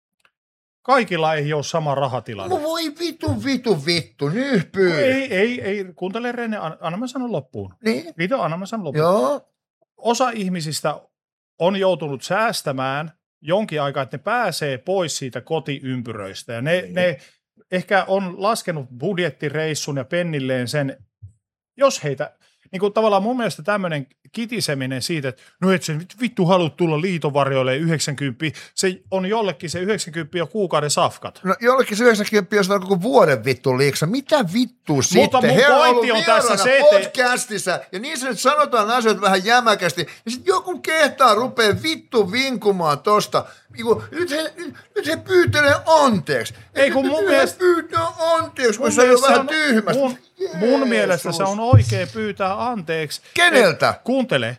kaikilla ei ole sama rahatilanne.
No voi vitu, vitu, vittu, nyhpyy.
Ei, ei, ei, kuuntele Rene, anna, anna mä sanon loppuun.
Niin,
Vito, anna mä sanon loppuun.
joo.
Osa ihmisistä on joutunut säästämään jonkin aikaa, että ne pääsee pois siitä kotiympyröistä. Ja ne, ne ehkä on laskenut budjettireissun ja pennilleen sen, jos heitä, niin kuin tavallaan mun mielestä tämmöinen kitiseminen siitä, että no et sä vittu haluat tulla liitovarjoille yhdeksänkymmentä, se on jollekin se yhdeksänkymmentä jo kuukauden safkat.
No jollekin se yhdeksänkymmentä on koko vuoden vittu liiksa. Mitä vittu sitten?
Mutta mun
He
pointti on tässä se, että
podcastissa, ja niin se nyt sanotaan asioita vähän jämäkästi, ja sitten joku kehtaa rupeaa vittu vinkumaan tosta. Nyt he, nyt he pyytelee anteeksi.
Ei kun mun mielestä...
pyytää anteeksi, kun se on vähän tyhmästi.
Mun, mun mielestä se on oikein pyytää anteeksi.
Keneltä?
Et, kuuntele.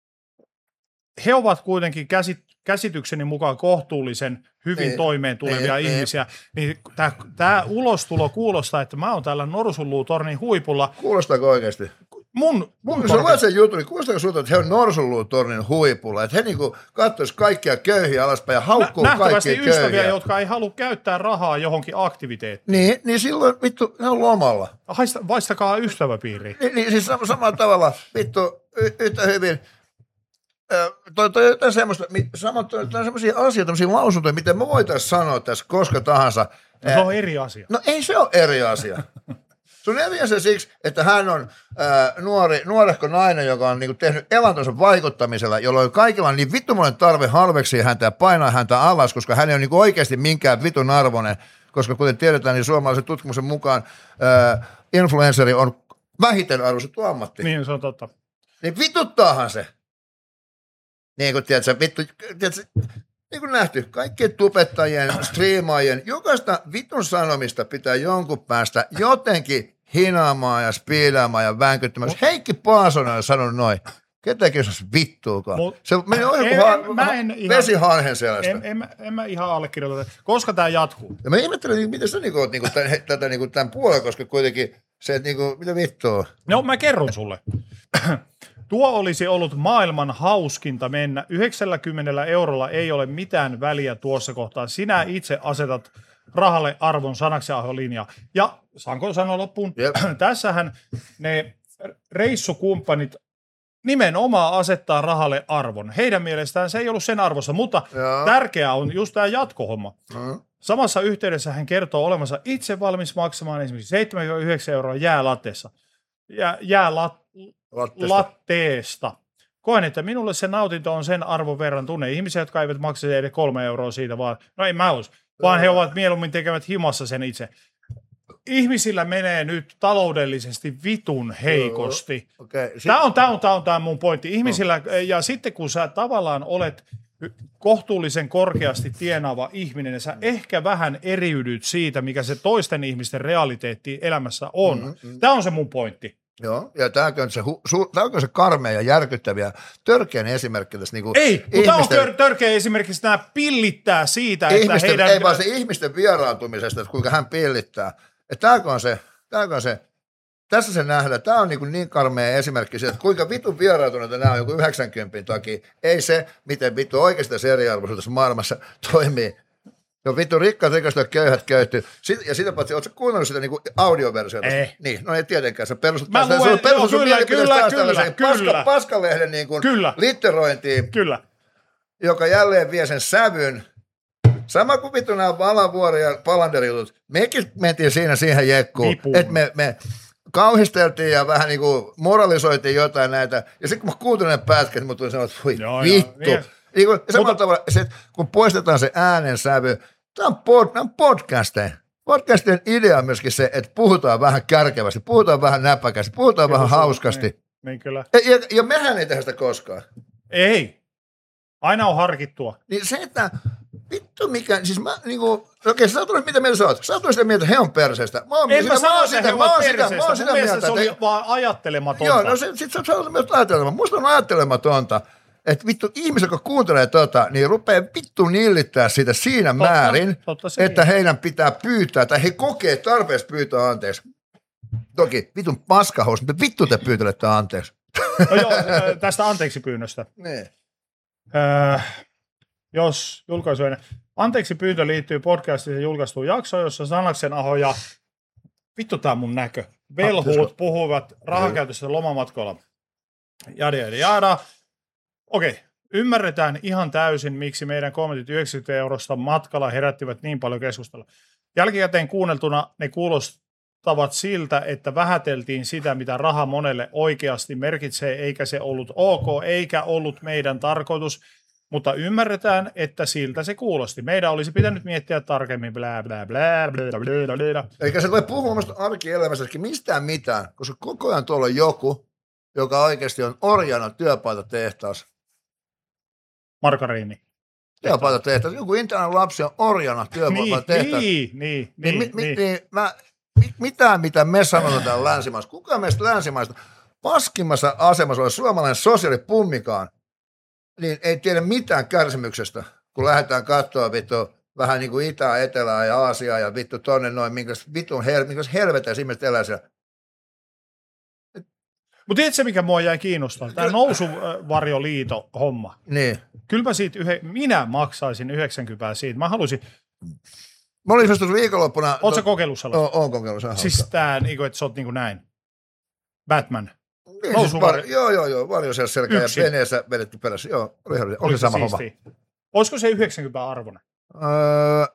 He ovat kuitenkin käsit, käsitykseni mukaan kohtuullisen hyvin ei, toimeen tulevia ei, ihmisiä. Ei. Niin tämä ulostulo kuulostaa, että mä oon täällä Norsunluutornin huipulla.
Kuulostaako oikeasti?
Mun, mun
kun sä luet sen jutun, niin kuulostaako sulta, että he on Norsunluutornin huipulla? Että he niinku kattois kaikkia köyhiä alaspäin ja haukkuu Nä, kaikkia köyhiä.
Nähtävästi ystäviä, jotka ei halua käyttää rahaa johonkin aktiviteettiin.
Niin, niin silloin vittu, ne on lomalla.
Haista, vaistakaa ystäväpiiriin.
Niin, niin siis samalla tavalla, vittu, y- yhtä hyvin. Toi, toi, jotain semmoista, semmoisia asioita, tämmöisiä lausuntoja, miten me voitaisiin sanoa tässä koska tahansa.
No, se on eri asia.
No ei se ole eri asia. Se on eri asia siksi, että hän on ää, nuori, nuorehko nainen, joka on niinku tehnyt elantonsa vaikuttamisella, jolloin kaikilla on niin vittumoinen tarve halveksi häntä ja painaa häntä alas, koska hän ei ole niinku oikeasti minkään vitun arvoinen, koska kuten tiedetään, niin suomalaisen tutkimuksen mukaan ää, influenceri on vähiten arvostettu ammatti.
Niin, se on totta.
Niin vituttaahan se. Niin kuin tiedätkö, vittu, tiedätkö, niin kuin nähty, kaikkien tubettajien, striimaajien, jokaista vitun sanomista pitää jonkun päästä jotenkin hinaamaan ja spiilaamaan ja vänkyttämään. Mut, Heikki Paasonen on sanonut noin, ketäkin se olisi vittuukaan. Mut, se meni ohi kuin vesi hanhen selästä.
En, en, en mä ihan allekirjoita, koska tämä jatkuu.
Ja mä ihmettelen, miten sä niinku oot niinku tämän, tätä niinku tämän puolella, koska kuitenkin se, että niinku, mitä vittua?
No mä kerron sulle. Tuo olisi ollut maailman hauskinta mennä. yhdeksänkymmentä eurolla ei ole mitään väliä tuossa kohtaa. Sinä itse asetat rahalle arvon sanaksi Aho-linja. Ja saanko sanoa loppuun? Yep. Tässähän ne reissukumppanit nimenomaan asettaa rahalle arvon. Heidän mielestään se ei ollut sen arvossa, mutta ja. Tärkeää on just tämä jatkohomma. Mm. Samassa yhteydessä hän kertoo olevansa itse valmis maksamaan esimerkiksi seitsemän yhdeksän euroa jäälatteessa. Ja jäälatteessa. Latteesta. Latteesta. Koen, että minulle se nautinto on sen arvon verran. Tunne ihmisiä, jotka eivät maksa edes kolme euroa siitä, vaan, no ei mä olisi, vaan he ovat mieluummin tekevät himassa sen itse. Ihmisillä menee nyt taloudellisesti vitun heikosti. Okay. Tämä on tämä on, tämä on, tämä on mun pointti. Ihmisillä, no. Ja sitten kun sä tavallaan olet kohtuullisen korkeasti tienaava ihminen, ja sä ehkä vähän eriydyt siitä, mikä se toisten ihmisten realiteetti elämässä on. Mm-hmm. Tämä on se mun pointti.
Joo, ja tämäkö on se, su, tämäkö on se karmea ja järkyttäviä törkeän esimerkki tässä niinku
ei, ihmisten, mutta on tör, törkeä esimerkki, että nämä pillittää siitä,
ihmisten,
että heidän...
Ei vaan se ihmisten vieraantumisesta, että kuinka hän pillittää. Että tämäkö on se, tämäkö on se, tässä se nähdään, tämä on niin, niin karmea esimerkki siitä, että kuinka vitun vieraantuneita nämä on joku yhdeksänkymmentä takia. Ei se, miten vittu oikeastaan se eriarvoisuudessa maailmassa toimii. No vittu, rikkaat rikasta köyhät köyhtyy. Ja sitä paitsi, ootko kuunnellut sitä niinku audioversiota?
Ei.
Niin, no ei tietenkään. Sä perustut
taas sun, perustut sun mielipiteestä taas tällaiseen paska,
paskalehden niinku litterointiin,
kyllä.
Joka jälleen vie sen sävyn. Sama kuin vittu nämä Valavuori ja Palanderijutut. Mekin mentiin siinä siihen jekkuun, että me, me kauhisteltiin ja vähän niinku moralisoitiin jotain näitä. Ja sitten kun mä kuuntelin ne pätkät, mä tulin sanoa, että voi joo, vittu. Joo, niin kuin, samalla mutta, tavalla, se, kun poistetaan se äänensävy, tämä on, pod, on podcasteja. Podcastien idea on myöskin se, että puhutaan vähän kärkevästi, puhutaan vähän näpäkästi, puhutaan kyllä, vähän hauskasti.
Niin, niin kyllä.
Ja, ja, ja mehän ei tehdä sitä koskaan.
Ei. Aina on harkittua.
Niin se, että vittu mikä, siis mä niinku, okei, okay, sä oot mitä mieltä sä oot? Sä oot sitä mieltä, että he on perseestä. Mä oon
en sitä, mä sano,
sitä, mä oon sitä, mä oon sitä mieltä.
Se oli vaan ajattelematonta.
Joo, no sit, sit sä oot myös ajattelematonta. Musta on ajattelematonta. Että vittu ihmiset, jotka kuuntelee tota, niin rupeaa vittu nillittää sitä siinä totta, määrin, totta että niin. Heidän pitää pyytää, tai he kokee tarpeeksi pyytää anteeksi. Toki vitun paskahous, mutta vittu te pyytelette anteeksi.
No joo, tästä anteeksi pyynnöstä.
Niin.
Öö, jos julkaisujen anteeksi pyyntö liittyy podcastissa julkaistuun jaksoon, jossa Sanaksen Aho ja vittu tää mun näkö, velhuut puhuvat rahankäytöstä lomamatkoilla. Jada, jada, jada. Okei, ymmärretään ihan täysin, miksi meidän kommentit yhdeksänkymmentä eurosta matkalla herättivät niin paljon keskustelua. Jälkikäteen kuunneltuna ne kuulostavat siltä, että vähäteltiin sitä, mitä raha monelle oikeasti merkitsee, eikä se ollut ok, eikä ollut meidän tarkoitus, mutta ymmärretään, että siltä se kuulosti. Meidän olisi pitänyt miettiä tarkemmin, blää, blää, blää, blää, blää, blää.
Eikä se voi puhua musta arkielämästäkin mistään mitään, koska koko ajan tuolla on joku, joka oikeasti on orjana työpaitatehtaassa.
Margariini.
Työpaitatehtaassa. Joku intialainen lapsi on orjana työpaitatehtaassa.
Niin, niin, niin.
niin, niin, niin mä, mitään, mitä me sanotaan täällä länsimaissa. Kukaan meistä länsimaista paskimmassa asemassa ole suomalainen sosiaalipummikaan, niin ei tiedä mitään kärsimyksestä, kun lähdetään katsoa vittu vähän niin kuin Itää, Etelää ja Aasiaa ja vittu tonne noin, minkäs vitun hel, minkäs helvetäisi ihmiset elää siellä.
Mutta tiedätkö mikä mua jäi kiinnostaa? Tämä nousuvarjoliito homma.
Niin.
Kyllä mä, siitä yhe, minä maksaisin yhdeksänkymmentä siitä. Mä halusin.
Mä olin just viikonloppuna.
Oletko kokeillut sellaista?
Oon kokeillut.
Siis tää, niin kuin, että sä oot niin kuin näin. Batman.
Niin, siis var, joo, joo, joo. Varjo siellä selkää ja veneessä vedetty perässä. Joo, oli, oli, oli sama homma.
Olisiko se yhdeksänkymmentä arvona?
Öö,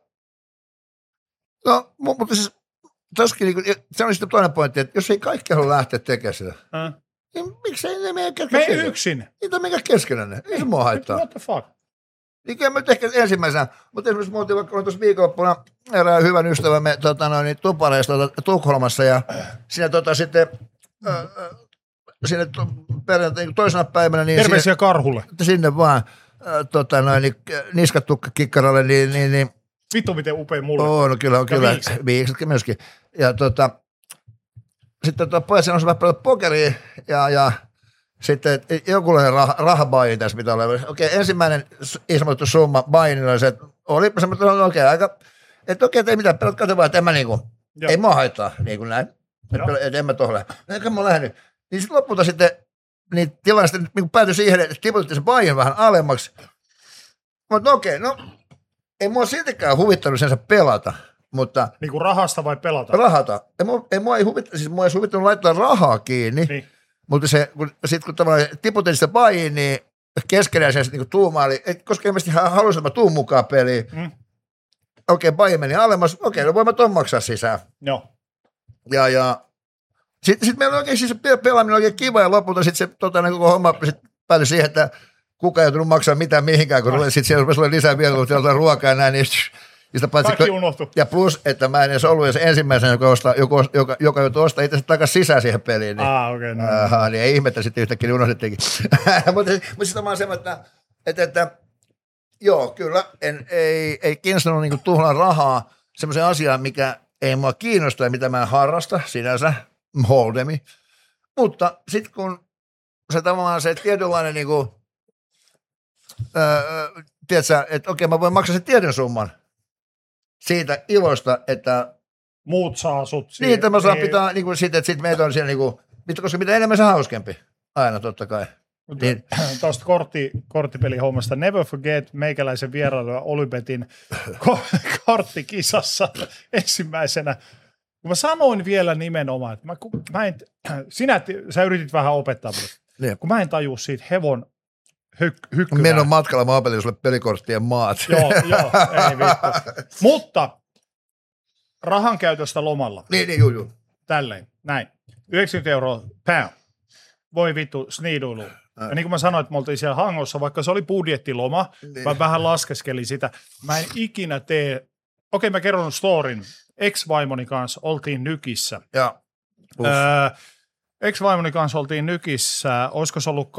no, mutta siis toskin, niin se on sitten toinen pointti, että jos ei kaikki halua lähteä tekemään sitä, äh. niin miksei ne meidän keskenään?
Me yksin.
Niitä on meidän keskenään ne. Ei se mua haittaa.
What the fuck?
Niin kyllä mä ehkä ensimmäisenä, mutta esimerkiksi me oltiin vaikka tuossa viikonloppuna erään hyvän ystävämme tota, noin, tupareista tota, Tukholmassa ja siinä tota, sitten äh, äh, siinä to, perjantai, toisena päivänä. Niin
terveisiä
sinne,
Karhulle.
Sinne vaan äh, tota, noin, niin, niskatukkakikkaralle. Niin, niin, niin,
vittu miten upea mulle.
Oo, no kyllä on kyllä. Viikset. Viiksetkin myöskin. Ja tota, sitten tota, pojat on vähän paljon pokeria ja, ja sitten jokunen rah, rahabaini tässä pitää olla. Okei, ensimmäinen ismoittu summa bainilla oli se, että oli semmoinen, että okei, aika, että okei, että ei mitään, pelät katso vaan, että en mä niinku, ei mua haittaa, niin kuin näin. Että, että en mä tohon lähde. Eikä mä lähden. Niin sitten lopulta sitten, niin tilanne sitten niin päätyi siihen, että tiputettiin se bainin vähän alemmaksi. Mutta no okei, no ei mua siltikään huvittanut sen pelata, mutta...
Niin kuin rahasta vai pelata?
Rahata. Ei mua ei, mua ei, huvittanut, siis mua ei huvittanut laittaa rahaa kiinni, niin. Mutta se, kun, sit kun tavallaan tiputin sitä bainiin, niin keskenään se niin tuumaili, et, koska ilmeisesti hän halusi, että mä tuun mukaan peliin. Mm. Okei, okay, baini meni alemmas, okei, okay, no voin mä ton maksaa sisään.
Joo.
Ja, ja sitten sit meillä oikein siis pelaaminen oikein kiva ja lopulta sitten se tota, koko homma sit päätyi siihen, että kukaan ei joutunut maksaa mitään mihinkään, kun sitten siellä rupesi olla lisää vielä, kun siellä ruokaa ja näin, niin sitä paitsi, ja plus, että mä en edes ollut edes ensimmäisenä, joka, ostaa, joka, joka, joka joutui ostaa itse takaisin sisään siihen peliin. Niin,
ah, okay, no.
aha, niin ei ihmettä sitten yhtäkkiä, niin unohdettiinkin. mutta mutta sitten vaan se, että, että, että joo, kyllä, en, ei, ei kiinnostanut niin tuhlaa rahaa semmoisen asiaan, mikä ei mua kiinnosta ja mitä mä en harrasta sinänsä, holdemi. Mutta sitten kun se tavallaan se tietynlainen, niin kuin, öö, tiedätkö, että okei, mä voin maksaa sen tietyn summan siitä ilosta, että
muut saa sut siihen.
Niin, että mä saan pitää niin kuin siitä, että sitten meitä on siellä niin kuin, koska mitä enemmän se hauskempi. Aina totta kai. Niin.
Tuosta kortti, korttipelihommasta. Never forget meikäläisen vierailua Olybetin korttikisassa ensimmäisenä. Kun mä sanoin vielä nimenomaan, että mä, mä en, sinä, sä yritit vähän opettaa, niin. Kun mä en tajua siitä hevon hyk- hykkyrää.
Minä on matkalla, mä opetin sulle pelikorttien maat.
Joo, joo, ei vittu. Mutta rahan käytöstä lomalla.
Niin, niin, juu, juu.
Tälleen, näin. yhdeksänkymmentä euroa pound. Voi vittu, sniiduilu. Ja niin kuin mä sanoin, että me oltiin siellä Hangossa, vaikka se oli budjettiloma, niin. Mä vähän laskeskelin sitä. Mä en ikinä tee, okei mä kerron storin. Ex-vaimoni kanssa oltiin Nykissä.
Ja.
Öö, ex-vaimoni kanssa oltiin Nykissä, olisiko se ollut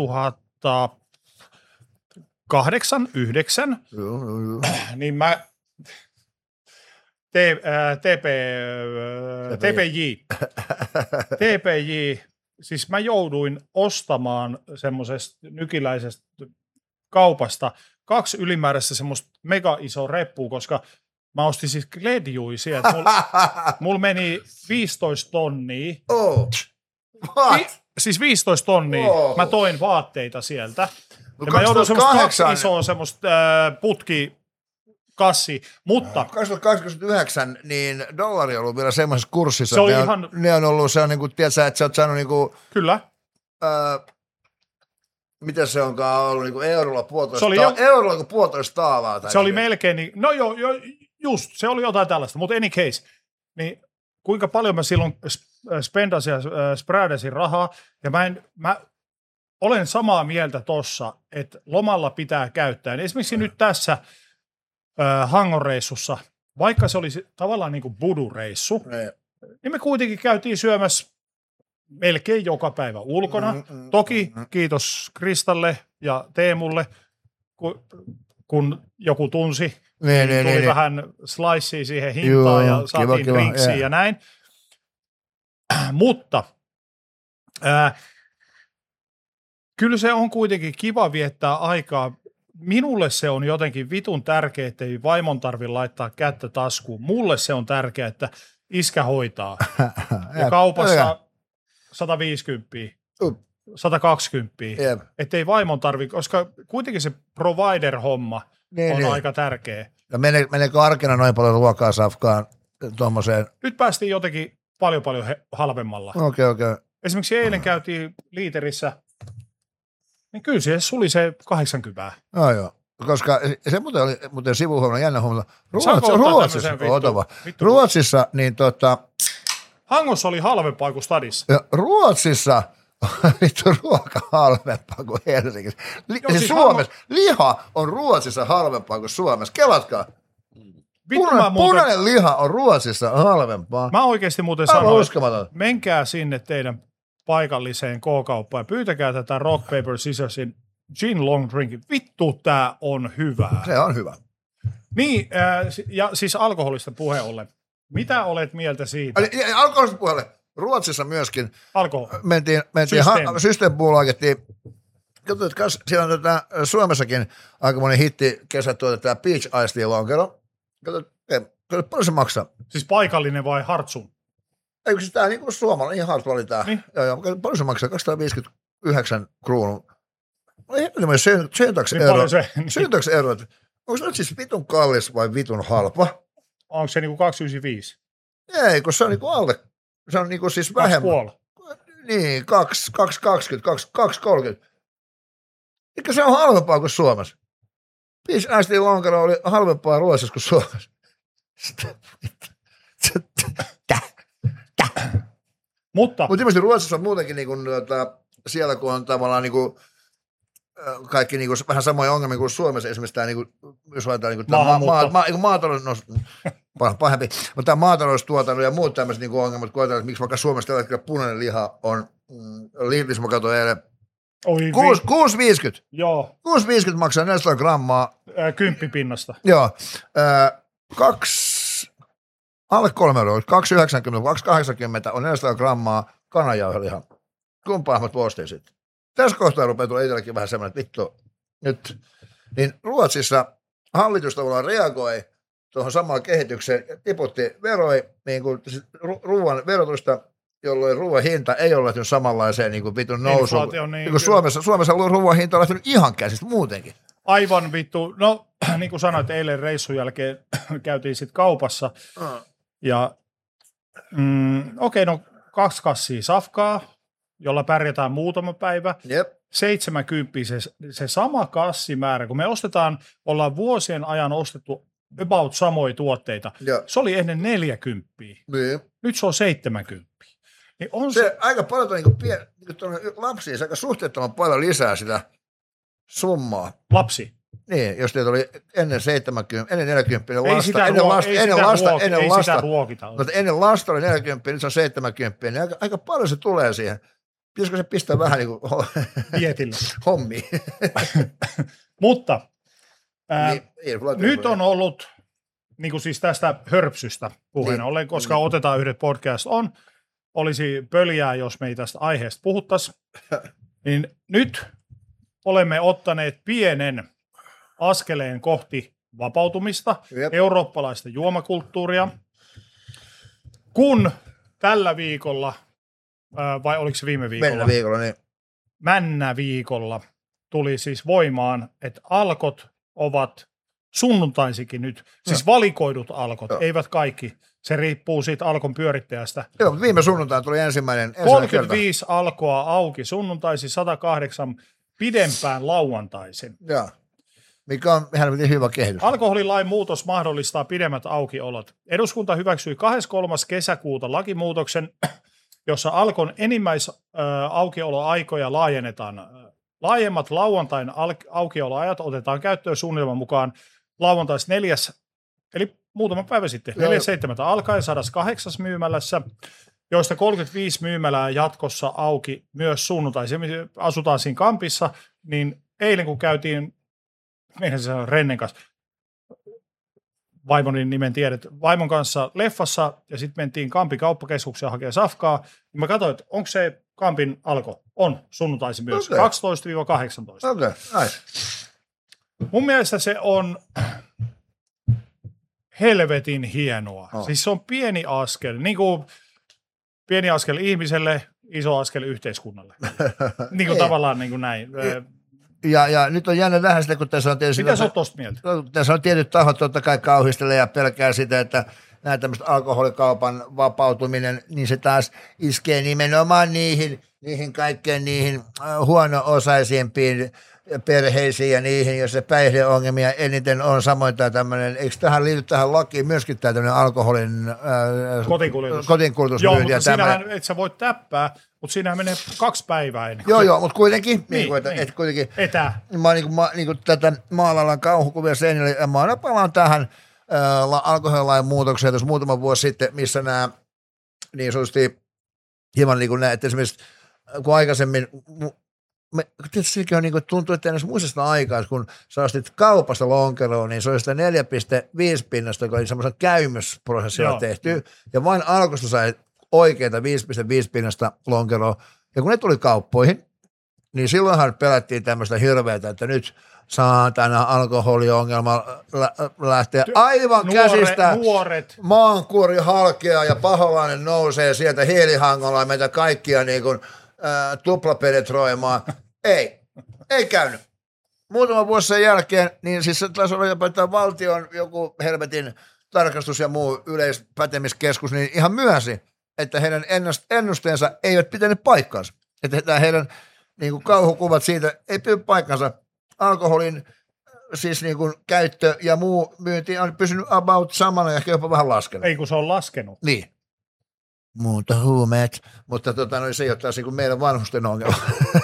kaksituhattakahdeksan, yhdeksän.
Joo, joo, joo.
Niin mä, T, äh, T P, äh, T P J, T P J, siis mä jouduin ostamaan semmoisesta nykiläisestä kaupasta kaksi ylimääräistä semmoista mega iso reppua, koska mä ostin siis Gledjui sieltä. Mulla mul meni viisitoista tonnia.
Oh, what? Vi,
siis viisitoista tonnia. Oh. Mä toin vaatteita sieltä. No, ja mä joudun semmoista kaksi isoa semmoista äh, putkikassi, mutta
kaksituhattakaksikymmentäyhdeksän niin dollari on ollut vielä semmoisessa kurssissa.
Se oli
ne
ihan...
On, ne on ollut, se on niin kuin, tiedätkö, että sä oot saanut niin kuin...
Kyllä.
Äh, Miten se onkaan ollut, niin kuin eurolla puolitoista, ta- jo... eurolla kuin puolitoista taavaa?
Se oli melkein, niin, no joo, jo, just, se oli jotain tällaista, mutta any case, niin kuinka paljon mä silloin spendasin ja spreadasin rahaa, ja mä, en, mä olen samaa mieltä tossa, että lomalla pitää käyttää. Esimerkiksi nyt tässä äh, Hangon-reissussa, vaikka se olisi tavallaan niin kuin budu-reissu, ne. niin me kuitenkin käytiin syömässä melkein joka päivä ulkona. Mm, mm, Toki mm, kiitos Kristalle ja Teemulle, kun, kun joku tunsi, ne, niin ne, tuli ne, vähän slicea siihen hintaan Joo, ja saatiin kiva, drinksiä kiva, ja näin. Mutta äh, kyllä se on kuitenkin kiva viettää aikaa. Minulle se on jotenkin vitun tärkeää, että ei vaimon tarvitse laittaa kättä taskuun. Mulle se on tärkeää, että iskä hoitaa. Ja kaupassa sata viisikymmentä, sata kaksikymmentä, että ei vaimon tarvitse, koska kuitenkin se provider-homma niin, on niin. aika tärkeä.
Ja mene, meneekö arkena noin paljon ruokaa safkaan tuommoiseen?
Nyt päästiin jotenkin paljon paljon he, halvemmalla.
Okei, okay, okei. Okay.
Esimerkiksi eilen käytiin liiterissä, niin kyllä se suli se kahdeksankymmentä.
No joo, koska se muuten oli muuten sivuhuomio, jännä huomio. Ruotsi, Ruotsissa, vittu, Ruotsissa, niin tota...
Hangossa oli halvempaa kuin stadissa.
Ja Ruotsissa vittu ruoka halvempaa kuin Helsingissä. Li- Joo, siis Suomessa, Hango... liha on Ruotsissa halvempaa kuin Suomessa. Kelatkaa. Punainen, muuten... punainen liha on Ruotsissa halvempaa.
Mä oikeasti muuten sanoin, menkää sinne teidän paikalliseen K-kauppaan ja pyytäkää tätä Rock, Paper, Scissorsin gin long drinkin. Vittu, tää on hyvää.
Se on hyvä.
Niin, äh, ja siis alkoholista puheen ollen. Mitä olet mieltä siitä?
Eli, alkoholista puheelle. Ruotsissa myöskin.
Alkohol.
Mentiin, mentiin ha- Systembolagettiin. Katsotaan, että siellä on tätä Suomessakin aika moni hitti kesätuote, tämä Peach Iced Tea Lonkero. Katsotaan, paljon se maksaa.
Siis paikallinen vai Hartsun?
Eikö siis tämä niin kuin suomalainen, ihan Hartsu oli tämä. Niin. Joo, joo, paljon se maksaa? kaksisataaviisikymmentäyhdeksän kruunun. Oli syöntäksi ero. Syöntäksi ero. Onko se nyt siis vitun kallis vai vitun halpa?
Onko se niinku kaksisataayhdeksänkymmentäviisi?
Ei, kun se on niinku alle. Se on niinku siis vähemmän. Niin, kaksi kaksikymmentä, kaksi kolmekymmentä. Eikö se on halvempaa kuin Suomessa? Peach Iced Tea Lonkero oli halvempaa Ruotsissa kuin Suomessa.
Mutta
Mutta ilmeisesti Ruotsissa on muutenkin niinku, tota, siellä kun on tavallaan niinku, kaikki niinku, vähän samoja ongelmia kuin Suomessa. Esimerkiksi tämä, niinku, jos laitetaan niinku, ma- ma- ma- niinku, maatalous, no, pahempi, mutta tämä maataloustuotanto ja muut tämmöiset niinku, ongelmat, kun ajatellaan, että miksi vaikka Suomessa tällä hetkellä punainen liha on, mm, Lidlissä mä katsoin eilen, kuusi viisikymmentä.
Joo.
kuusi viisikymmentä maksaa neljäsataa grammaa.
Ää, kymppipinnasta.
Joo. Ää, kaksi, alle kolme euroa, kaksi yhdeksänkymmentä, kaksi kahdeksankymmentä on neljäsataa grammaa kananjauhelihaa. Kumpaa mä postin sitten. Tässä kohtaa rupeaa tulla itselläkin vähän semmoinen, että vittu, nyt. Niin Ruotsissa hallitus tavallaan reagoi tuohon samaan kehitykseen, tiputti veroi niin kuin ruoan verotusta, jolloin ruoan hinta ei ole lähtenyt samanlaiseen niin kuin vitun nousuun. Niin, niin kuin Suomessa, Suomessa ruoan hinta on lähtenyt ihan käsistä muutenkin.
Aivan vittu. No, niin kuin sanoit, eilen reissun jälkeen käytiin sitten kaupassa. Mm. Ja mm, okei, okay, no kaksi kassia safkaa, jolla pärjätään muutama päivä.
Jep.
seitsemänkymmentä se, se sama kassimäärä, kun me ostetaan, ollaan vuosien ajan ostettu about samoja tuotteita. Ja. Se oli ennen neljäkymmentä.
Niin.
Nyt se on seitsemänkymmentä. Niin on
se, se aika paljon niin kuin pien, niin kuin lapsia, se aika suhteettoman paljon lisää sitä summaa.
Lapsi?
Niin, jos teitä oli ennen seitsemänkymmentä, ennen neljäkymmentä, ennen
ei
lasta,
sitä
ennen
ruok-
lasta,
ei
ennen
sitä
lasta,
ruok-
ennen
ei
lasta,
sitä ruokita.
Mutta ennen lasta oli neljäkymmentä, nyt se on seitsemänkymmentä, niin aika, aika paljon se tulee siihen. Pitäisikö se pistää vähän niin kuin hommiin?
Mutta ää,
niin, ei,
nyt on ollut, niin kuin siis tästä hörpsystä puheen niin, ollen, koska niin. Otetaan yhdet podcast on, olisi pöljää, jos me ei tästä aiheesta puhuttaisi, niin nyt olemme ottaneet pienen askeleen kohti vapautumista, Jep. eurooppalaista juomakulttuuria, kun tällä viikolla, vai oliko se viime viikolla?
Männä viikolla, niin.
Männä viikolla tuli siis voimaan, että alkot ovat sunnuntaisikin nyt, siis no. valikoidut alkot, no. eivät kaikki. Se riippuu siitä alkon pyörittäjästä.
Joo, mutta viime sunnuntaina tuli ensimmäinen, ensimmäinen
kolmekymmentäviisi kerta. Alkoa auki sunnuntaisi, sata kahdeksan pidempään lauantaisin.
Joo. Mikä on helvetin hyvä kehitys.
Alkoholilain muutos mahdollistaa pidemmät aukiolot. Eduskunta hyväksyi kahdeskymmeneskolmas kesäkuuta lakimuutoksen, jossa Alkon enimmäisaukioloaikoja laajennetaan. Laajemmat lauantain aukioloajat otetaan käyttöön suunnitelman mukaan lauantais neljäs, eli muutama päivä sitten, neljäs seitsemättä alkaen sadannessakahdeksannessa myymälässä, joista kolmekymmentäviisi myymälää jatkossa auki myös sunnuntaisin. Asutaan siinä Kampissa, niin eilen kun käytiin, meidän se on Rennen kanssa, vaimonin nimen tiedät, vaimon kanssa leffassa, ja sitten mentiin Kampin kauppakeskukseen hakemaan safkaa, niin mä katsoin, että onko se Kampin Alko? On, sunnuntaisin myös, okay. kaksitoista kahdeksantoista.
Okei, okay, nice.
Mun mielestä se on helvetin hienoa. Oh. Siis se on pieni askel, niin kuin pieni askel ihmiselle, iso askel yhteiskunnalle. niin kuin tavallaan niin kuin näin.
Ja, ja nyt on jännä nähdä sitä, kun tässä on tietysti...
Mitä sä oot tosta mieltä?
Tässä on tietyt tahot, totta kai kauhistelee ja pelkää sitä, että nämä tämmöiset alkoholikaupan vapautuminen, niin se taas iskee nimenomaan niihin, niihin kaikkein niihin huono-osaisimpiin perheisiin ja niihin, joissa päihdeongelmia eniten on. Samoin tämä tämmöinen, eikö tähän liity tähän lakiin myöskin tämä tämmöinen alkoholin ää,
kotiinkuljetus.
kotiinkuljetusmyynti?
Joo, mutta siinähän, et sä voit täppää, mutta siinähän menee kaksi päivää ennen.
Joo, joo, mutta kuitenkin.
Niin,
niin, kuin, että,
niin.
että kuitenkin
Etää.
Mä niin kuin, mä, niin kuin tätä maalaillaan kauhukuvia seinille, ja mä aina palaan tähän ää, alkoholilain muutokseen tuossa muutama vuosi sitten, missä nämä niin sanotusti hieman niin kuin näin, että esimerkiksi kun aikaisemmin Me, tietysti on niin kuin, tuntuu, että ennen muistesta aikaa, kun sä ostit kaupasta lonkeroon, niin se oli sitä neljä pilkku viisi pinnasta, joka oli semmoisen käymysprosessilla Joo. tehty, ja vain Alkosta sai oikeita viisi pilkku viisi pinnasta lonkeroa, ja kun ne tuli kauppoihin, niin silloinhan pelättiin tämmöistä hirveätä, että nyt saatana alkoholiongelma lä- lähtee aivan Nuore, käsistä,
nuoret.
Maankuori halkeaa ja paholainen nousee sieltä hiilihangolla ja meitä kaikkia niin kuin Ää, tuplapenetroimaan. Ei, ei käynyt. Muutama vuosi sen jälkeen, niin siis se taisi olla jopa tämä valtion joku helvetin tarkastus ja muu yleispätemiskeskus, niin ihan myönsi, että heidän ennusteensa eivät pitänyt paikkaansa. Että heidän niin kuin kauhukuvat siitä ei pidä paikkansa. Alkoholin siis niin kuin käyttö ja muu myynti on pysynyt about samana ja ehkä jopa vähän laskenut.
Ei kun se on laskenut.
Niin. Muuta huumeet, mutta tota, no, se ei ole taas niin meidän vanhusten ongelma.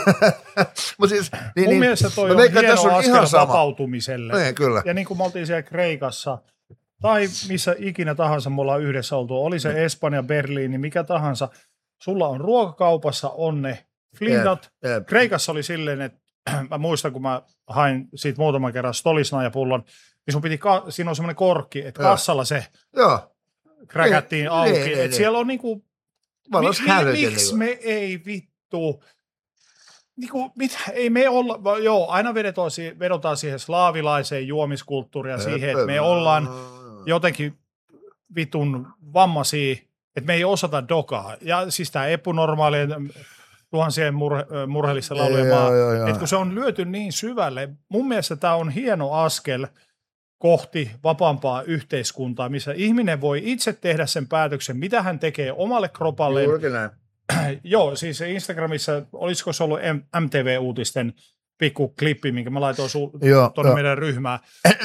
Mut siis, niin,
Mun
niin,
mielestä toi on hieno on askel vapautumiselle.
Niin, kyllä.
Ja niin kuin me oltiin siellä Kreikassa, tai missä ikinä tahansa me ollaan yhdessä oltu, oli se Espanja, Berliini, mikä tahansa, sulla on ruokakaupassa on ne flindat. Jep, jep. Kreikassa oli silleen, että mä muistan, kun mä hain siitä muutaman kerran stolisnaajapullon, niin sun piti, ka- siinä on semmoinen korkki, että kassalla se... Joo. Kräkättiin auki. Niin, niin, siellä on niinku, mi, mi, miksi me ei vittu, niinku, mit, ei me olla, joo, aina vedotaan, vedotaan siihen slaavilaiseen juomiskulttuuriin ja siihen, että me ollaan jotenkin vitun vammaisia, että me ei osata dokaa. Ja siis tämä epunormaalien tuhansien murhe, murheellista laulujen maa, että kun se on lyöty niin syvälle, mun mielestä tämä on hieno askel kohti vapaampaa yhteiskuntaa, missä ihminen voi itse tehdä sen päätöksen, mitä hän tekee omalle kropalleen. Joo, siis Instagramissa, olisiko se ollut M T V-uutisten pikku klippi, minkä mä laitoin tuonne meidän ryhmään.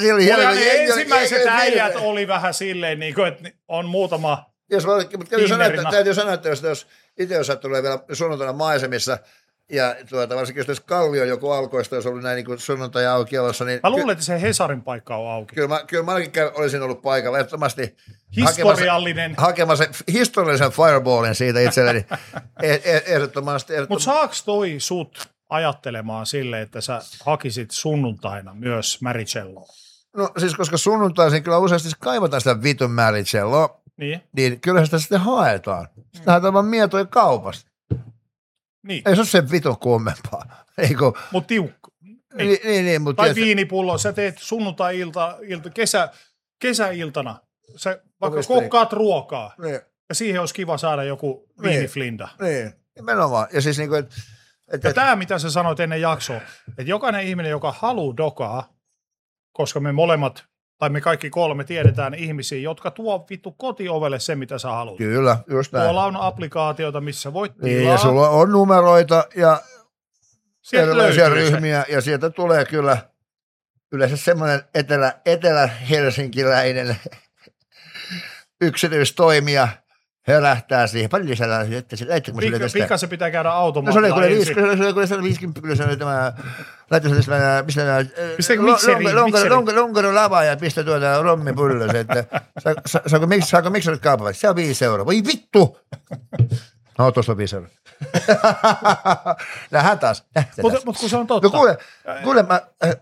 Ne ensimmäiset äijät oli vähän silleen, niin kuin, että on muutama
jos, mutta täytyy sanoa, että, täytyy sanoa, että jos, jos itse jos tulee vielä sunnuntaina maisemissa, ja tuota, varsinkin jos Kallio joku alkoista, jos ollut näin niin kuin sunnuntai aukiolla. Niin
mä luulen, että se Hesarin paikka on auki.
Kyllä, mä, kyllä mäkin olisin ollut paikalla. Ehdottomasti
historiallinen.
Hakemassa historiallisen fireballin siitä itselleni. Ehdottomasti. ehdottomasti.
Mutta saako toi sut ajattelemaan silleen, että sä hakisit sunnuntaina myös Maricelloa?
No siis koska sunnuntaisin kyllä useasti kaivataan sitä vitun Maricelloa, niin. niin kyllähän sitä sitten haetaan. Sitä mm. haetaan vaan mietoja kaupasta.
Niin.
Ei se ole se vitu kummempaa.
Mutta tiukka.
Niin. Niin, niin, niin, mut
tai viinipullo, sä teet sunnuntai-ilta, ilta, kesä, kesäiltana, sä vaikka kokkaat ruokaa, niin. Ja siihen olisi kiva saada joku niin. Viiniflinda.
Niin, nimenomaan. Ja siis niin kuin, et,
et, ja tämä, mitä sä sanoit ennen jaksoa, että jokainen ihminen, joka haluaa dokaa, koska me molemmat, tai me kaikki kolme tiedetään ihmisiä, jotka tuo vittu kotiovelle se, mitä sä haluat.
Kyllä, just näin.
Tuolla on applikaatioita, missä voit tilaa.
Niin, ja sulla on numeroita ja erilaisia ryhmiä, se. Ja sieltä tulee kyllä yleensä semmoinen etelä, etelä-helsinkiläinen yksityistoimija herähtää siihen. Paljon lisää, että se lähtikö
Pika,
tästä.
Pika se pitää käydä automaatilla.
No se oli kuule viisikymmentä, kyllä se oli tämä, laittaa se tämä, mistä nämä, lonkero lava ja pistä tuota rommipullos, että saako, saako miksarit kaupalla? Se on viisi euroa. Voi vittu! No, tuossa on viisi euroa. Lähdään taas.
Mutta mut kun se on totta.
No kuule, kuule mä,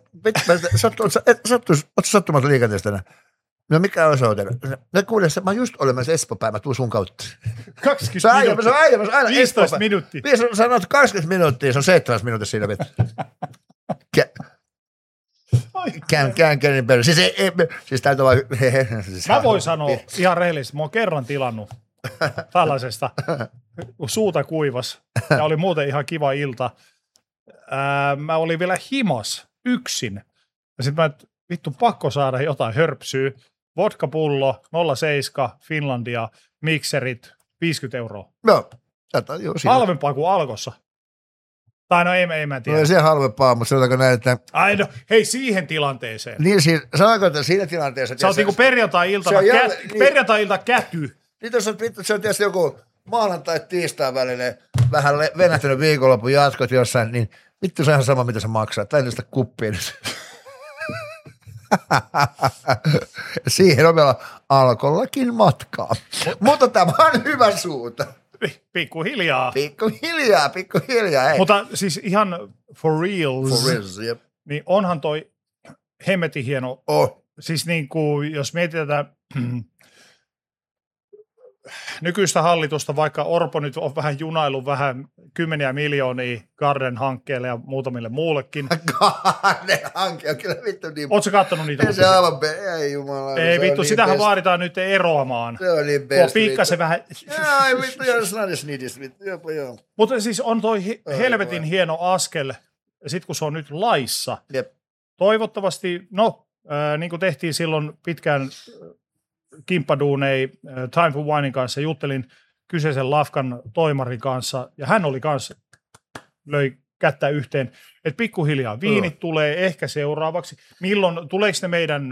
ootko sattumassa liikenteestä tänään? No mikä osoite? No kuule, mä just olemassa Espoo-päin, mä tuun sun kautta.
kaksikymmentä minuuttia.
Se on aina, se on aina
viisitoista minuuttia.
Sä sanot kaksikymmentä minuuttia, se on seitsemän minuuttia siinä vittu. Kään, kään, kään, kään. Siis, ei, ei, siis täytyy vaan...
Mä voin sanoa ihan rehellisesti, mä oon kerran tilannut tällaisesta, kun suuta kuivas, ja oli muuten ihan kiva ilta. Ää, mä olin vielä himas, yksin. Ja sit mä, et, vittu, pakko saada jotain hörpsyä. Vodkapullo, nolla seitsemän, Finlandia, mikserit, viisikymmentä euroa.
No, tätä joo.
Halvempaa kuin Alkossa. Tai no ei, ei mä tiedä.
No ei se halvempaa, mutta sanotaanko näin, että...
Ai no, hei siihen tilanteeseen.
Niin, siis, sanotaanko, että siinä tilanteessa...
Sä oot niinku perjantai-iltana,
jäl...
kä... niin. perjantai-ilta käty.
Niin tuossa on, vittu, se on tietysti joku maanantai-tiistain välinen vähän le- venähtynyt viikonlopun jatkot jossain, niin vittu se on ihan sama, mitä se maksaa. Tai sitä kuppia nyt. Siihen on meillä Alkollakin matkaa. Mutta tämä on hyvä suunta.
Pikkuhiljaa.
Pikkuhiljaa, pikkuhiljaa. Ei.
Mutta siis ihan for reals,
for reals yep.
Niin onhan toi hemmetin hieno.
Oh.
Siis niin kuin, jos mietitään nykyistä hallitusta, vaikka Orpo nyt on vähän junailu vähän kymmeniä miljoonia Garden-hankkeelle ja muutamille muullekin.
Garden-hanke on kyllä vittu niin...
Ootko sä kattonut niitä?
Ei se aivan, be- ei jumala.
Ei vittu,
niin
sitähän
best.
Vaaditaan nyt eroamaan.
Se on niin best.
Pikkasen vähän...
Ai vittu, jos nadis nidis, vittu, jopa joo.
Mutta siis on toi he- helvetin vai. Hieno askel, ja sit kun se on nyt laissa,
Jep.
Toivottavasti, no, äh, niin kuin tehtiin silloin pitkään kimppaduunei äh, Time for Winein kanssa, juttelin kyseisen Lafkan toimarin kanssa, ja hän oli kanssa, löi kättä yhteen, että pikkuhiljaa viinit no. tulee ehkä seuraavaksi. Milloin, tuleeko ne meidän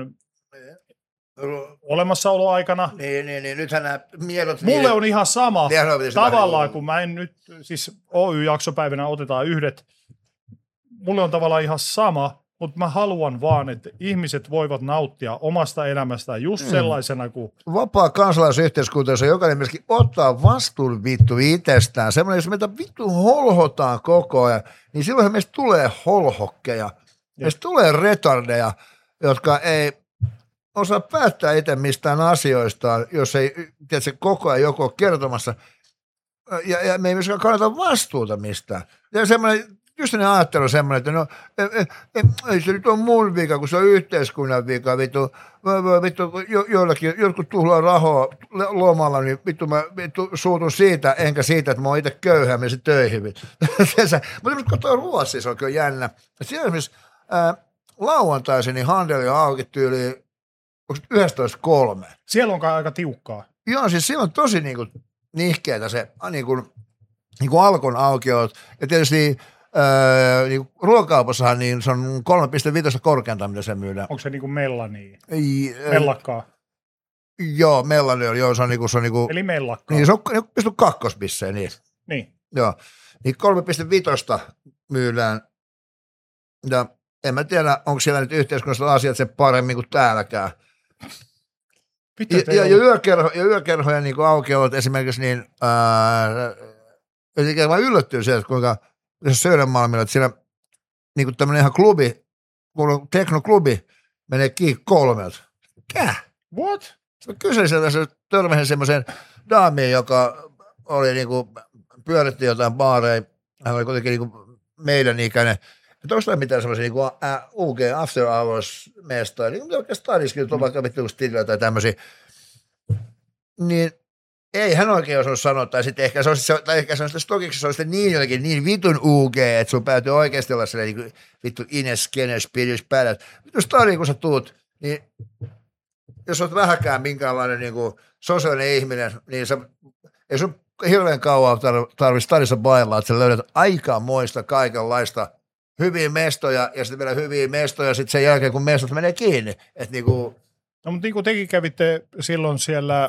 no. olemassaoloaikana?
Niin, niin, niin, nythän nämä mielot...
Mulle
niille...
on ihan sama,
niin,
tavallaan, kun mä en nyt, siis O Y-jaksopäivänä otetaan yhdet, mulle on tavallaan ihan sama, mutta mä haluan vaan, että ihmiset voivat nauttia omasta elämästään just sellaisena kuin...
Vapaa kansalaisyhteiskunta, jossa jokainen myöskin ottaa vastuun vittu itsestään. Semmoinen, jos meitä vittu holhotaan koko ajan, niin silloin meistä tulee holhokkeja. Meistä tulee retardeja, jotka ei osaa päättää itse mistään asioistaan, jos ei tiedätkö, koko ajan joku ole kertomassa. Ja, ja me ei myöskään kannata vastuuta mistään. Ja semmoinen... Just ne ajattelu semmoinen, että no, ei, ei, ei se nyt ole mun vika, kun se on yhteiskunnan vika, vittu, vittu jo, joillakin, jotkut tuhlaa rahaa lomalla, niin vittu mä vittu, suutun siitä, enkä siitä, että mä oon itse köyhä, mä töihin. Mutta kun katsotaan Ruotsissa, se on kyllä jännä. Siinä esimerkiksi ää, lauantaisin, niin handeli on auki tyyliin yksitoista kolme.
Siellä on aika tiukkaa.
Joo, siis siellä on tosi niinku, nihkeetä se niinku, niinku Alkon aukiot, ja tietysti Öö, niin ruokakaupassahan niin se on kolme pilkku viisi korkeinta, mitä se myydään.
Onko se niinku mellania?
Ei,
Mellakkaa?
Joo, mellani on, joo, se on niinku... Se on niinku
eli mellakkaa.
Niin, se on pistu kakkospisseen, niin.
Niin.
Joo, niin kolme pilkku viisi myydään, ja en mä tiedä, onko siellä nyt yhteiskunnassa asiat sen paremmin kuin täälläkään. Ja, ja, ja, yökerho, ja yökerhoja niin aukeavat esimerkiksi, niin ää, mä yllättyin sieltä, kuinka Södermalmilla, että siellä niin kuin tämmöinen ihan klubi, teknoklubi menee kiinni kolmelta. Käh?
What?
Mä kysyin sieltä, törmäsin semmoisen daamiin, joka oli niin kuin, pyöritti jotain baareja, hän oli kuitenkin niin kuin meidän ikäinen. Ja tuosta mitään semmoisia niin kuin U G After Hours mestoja, niin kuin oikeastaan stadiskin, että on vaikka vittu stillillä tai tämmöisiä. Niin ei hän oikein osannut sanoa, tai sitten ehkä se olisi, tai ehkä se on sitten stokiksi, se on sitten niin jotenkin niin vitun U G, että sun päätyy oikeasti olla sellainen niin vittu ines, kenes, pidys, päällä. Vittu stadiin, kun sä tuut, niin jos olet vähäkään minkäänlainen niin kuin sosiaalinen ihminen, niin sä, ei sun hirveän kauan tarvitse stadissa bailaa, että sä löydät aikamoista kaikenlaista hyviä mestoja ja sitten vielä hyviä mestoja sitten sen jälkeen, kun mestot menee kiinni. Että niinku...
No, mutta niin kuin tekin kävitte silloin siellä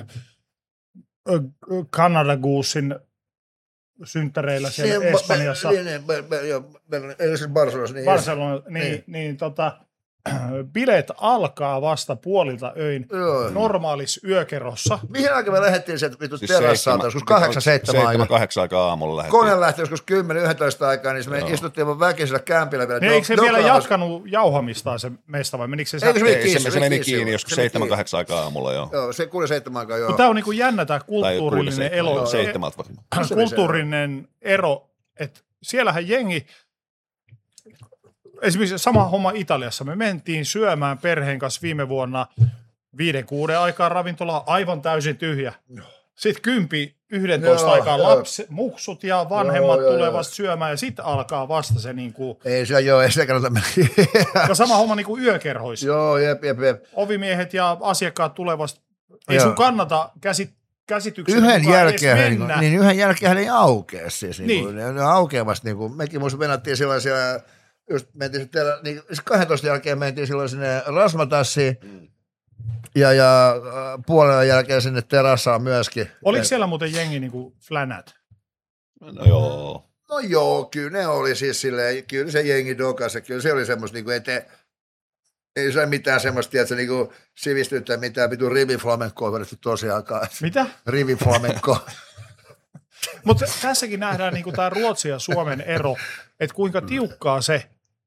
Canada Goosein synttäreillä siellä niin, Espanjassa.
Niin, niin, ei siis Barcelonassa. Niin,
Barcelona, niin, niin, niin tota, bileet alkaa vasta puolilta öin Joo. normaalissa yökerrossa.
Mihin aikaan me lähdettiin sieltä vittu siis terassalta? Joskus kahdeksan, seitsemän aikaa.
kahdeksan aikaa aamulla lähdettiin.
Kone lähti joskus kymmenen, yhdentoista aikaa, niin me Joo. istuttiin vaan väkisellä kämpillä vielä.
Niin, eikö se vielä jatkanut jauhamistaan se mesta vai menikö se?
Eikö se meni kiinni? Se, se meni kiinni joskus seitsemän, kahdeksan aikaa aamulla, joo.
Joo, se kuuli seitsemän aikaa, joo.
Mutta tämä on niinku jännä tämä kulttuurillinen elo.
Seitsemältä varmaan.
Kulttuurinen ero, että siellähän jengi, esimerkiksi sama homma Italiassa, me mentiin syömään perheen kanssa viime vuonna viiden kuuden aikaan ravintola aivan täysin tyhjä. Sitten kympi yhdentoista aikaa lapsi, muksut ja vanhemmat joo, tulee joo, vasta syömään ja sitten alkaa vasta se niinku...
Ei se joo, ei se kannata mennä.
Ja sama homma niinku yökerhoissa.
Joo, jep, jep, jep.
Ovimiehet ja asiakkaat tulee vasta, ei joo. sun kannata käsit, käsityksen
yhden jälkeen,
edes
niin, niin yhden jälkeen ei aukea siis. Niin.
Niin.
Ne, ne aukeaa vasta, niin kuin, mekin muista venattiin silloin siellä, just mentiin sitten täällä, niin kahdentoista jälkeen mentiin silloin sinne Rasmatassiin. Mm. Ja, ja puolella jälkeen sinne terassaan myöskin.
Oliko siellä muuten jengi niin kuin flänät?
No joo.
No joo, kyllä ne oli siis silleen, kyllä se jengi dokasi, kyllä se oli semmoista, niin kuin, että ei se ole mitään semmoista, tiedätkö, niin kuin sivistyttä, mitään pitun riviflamenkoa vedetty tosiaankaan.
Mitä?
Riviflamenko.
Mutta tässäkin nähdään niin kuin tämä Ruotsin ja Suomen ero, että kuinka tiukkaa se,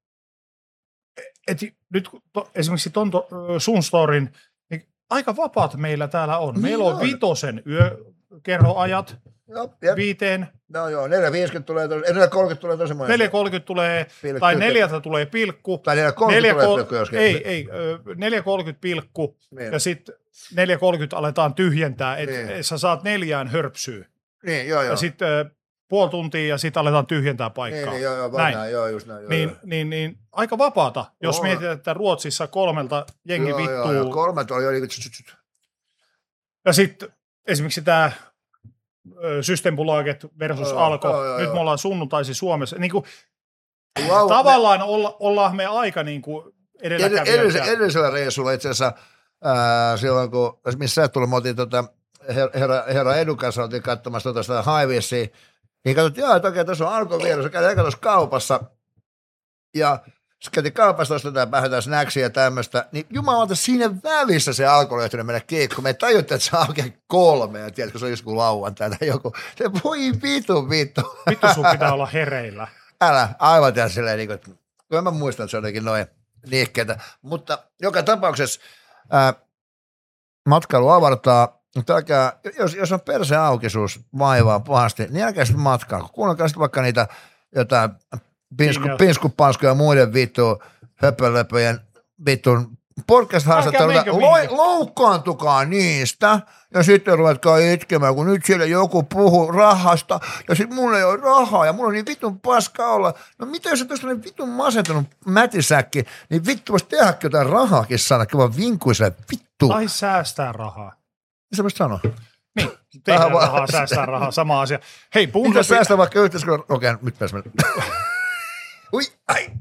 että nyt to, esimerkiksi ton to, sun storin, niin aika vapaat meillä täällä on. Meillä on vitosen yökerhoajat
Jop, jep.
viiteen.
No joo, neljä viisikymmentä tulee, neljä kolmekymmentä tulee tosi monesti.
neljä kolmekymmentä tulee, pilkku. Tai neljältä tulee pilkku.
Tai neljä kolmekymmentä tulee pilkku joskin.
Ei, ei, neljä kolmekymmentä pilkku niin. Ja sitten neljä kolmekymmentä aletaan tyhjentää, että niin. Sä saat neljään hörpsyä.
Niin, joo, joo.
Ja sitten puoli tuntia ja sitten aletaan tyhjentää paikkaa.
Niin, niin joo, joo, näin. Näin, joo, just näin. Joo,
niin,
joo.
Niin, niin, aika vapaata, jos joo. Mietitään, että Ruotsissa kolmelta jengi
joo,
vittuu.
Joo, joo, kolmelta oli jo niin kuin...
Ja sitten esimerkiksi tämä Systembolaget versus joo, Alko. Joo, joo, nyt joo. Me ollaan sunnuntaisin Suomessa. Niin kuin, wow, tavallaan me... olla, ollaan me aika niin kuin edelläkävijä.
Edellisellä reissulla itse asiassa ää, silloin, kun missä sä tuli, me oltiin tota, herra, herra Edun kanssa oltiin katsomassa tota sitä Highvissiä, niin katsottiin, joo, että okei, tuossa on Alkon vieressä, käydään eka tuossa kaupassa, ja sitten käytiin kaupassa, ostetaan vähän snacksia ja tämmöistä, niin jumalauta, siinä välissä se alkoi ehtinyt mennä kiikkuun. Me tajuttiin, että se aukeaa kolme, ja tiedätkö, se on joskus lauantai tai joku. Se voi vitu, vitu.
Vittu sun pitää olla hereillä.
Älä, aivan tiedä silleen, niin kuin, kyllä mä muistan, että se on jotenkin noin liikkeitä. Mutta joka tapauksessa ää, matkailu avartaa, mutta älkää, jos, jos on perseaukisuus vaivaa pahasti, niin älkää sitten matkaa. Kuunnelkaa sitten vaikka niitä jotain pinsku, pinskupanskuja ja muiden vittu höpölöpöjen vittun podcast-haastatteluita. Loukkaantukaa niistä ja sitten ruvetkaa itkemään, kun nyt siellä joku puhuu rahasta ja sitten mulla ei ole rahaa ja mulla on niin vittun paska olla. No mitä jos et olisi niin vittun masentunut mätisäkki, niin vittu voisi tehdäkin jotain rahaakin saada, vaan vinkuiselle vittu.
Tai säästää rahaa.
Mitä voisi sanoa?
Niin, tehdään rahaa, rahaa, säästää rahaa, sama asia. Hei, puhutaan...
Mitä säästää vaikka yhteiskunnan... Okei, nyt pääs mennä. Ui, ai.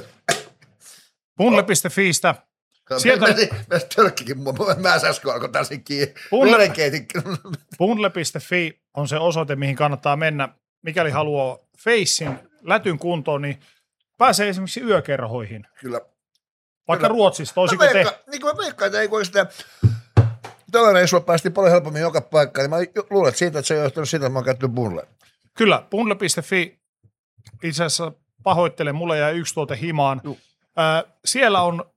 Punle piste fiistä.
Sieltä... Mä tölkkikin mua, mä äsken alkoi täysin kiinni.
Punle piste fi on se osoite, mihin kannattaa mennä. Mikäli haluaa Facein lätyn kuntoon, niin pääsee esimerkiksi yökerhoihin.
Kyllä.
Vaikka Kyllä. Ruotsista, olisiko te?
Niin kuin mä veikkaan, että ei kun sitä... Tällä reissulla päästiin paljon helpommin joka paikkaan, niin mä luulen, että siitä, että se on johtanut siitä, että mä oon käyttänyt Punle.
Kyllä, punle piste fi. Itse asiassa pahoittelen, mulle jäi yksi tuote himaan. Äh, siellä on,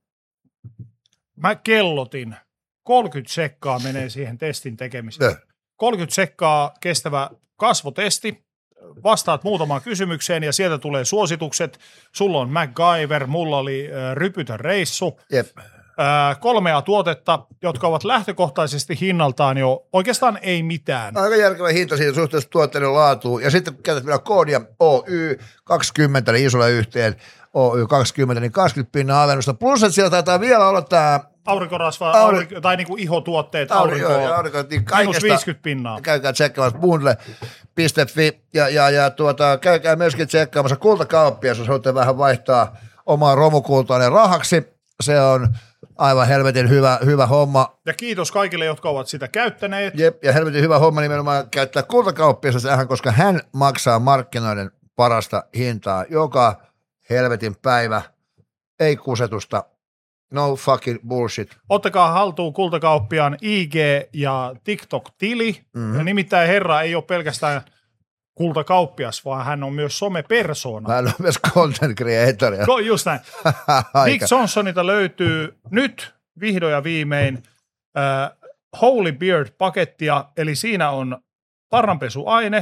mä kellotin, kolmekymmentä sekkaa menee siihen testin tekemiseen. Ne. kolmekymmentä sekkaa kestävä kasvotesti. Vastaat muutamaan kysymykseen ja sieltä tulee suositukset. Sulla on MacGyver, mulla oli äh, rypytön reissu.
Jep.
Äh, kolmea tuotetta, jotka ovat lähtökohtaisesti hinnaltaan jo oikeastaan ei mitään.
Aika järkevä hinta siitä suhteessa tuotteiden laatuun. Ja sitten kun käytät vielä koodia O Y kaksikymmentä, eli isolla yhteen O Y kaksikymmentä, niin kaksikymmentä pinnaa alennusta. Plus, että siellä taitaa vielä olla tämä
Aurinkorasva, Auri... aurinko, tai niinku ihotuotteet, aurinko,
aurinko, aurinko niin
miinus viisikymmentä pinnaa.
Käykää tsekkaamassa bundle piste fi ja, ja, ja tuota, käykää myöskin tsekkaamassa kultakauppia, jos haluatte vähän vaihtaa omaa romukultaanne rahaksi. Se on aivan helvetin hyvä, hyvä homma.
Ja kiitos kaikille, jotka ovat sitä käyttäneet.
Jep, ja helvetin hyvä homma nimenomaan käyttää kultakauppia tähän, koska hän maksaa markkinoiden parasta hintaa joka helvetin päivä. Ei kusetusta. No fucking bullshit.
Ottakaa haltuun kultakauppiaan I G- ja TikTok-tili. Mm-hmm. Ja nimittäin herra ei ole pelkästään kultakauppias, vaan hän on myös somepersona.
Hän on myös content creator.
Ko, just näin. Nick Johnsonilta löytyy nyt vihdoin ja viimein äh, Holy Beard-pakettia, eli siinä on parranpesuaine,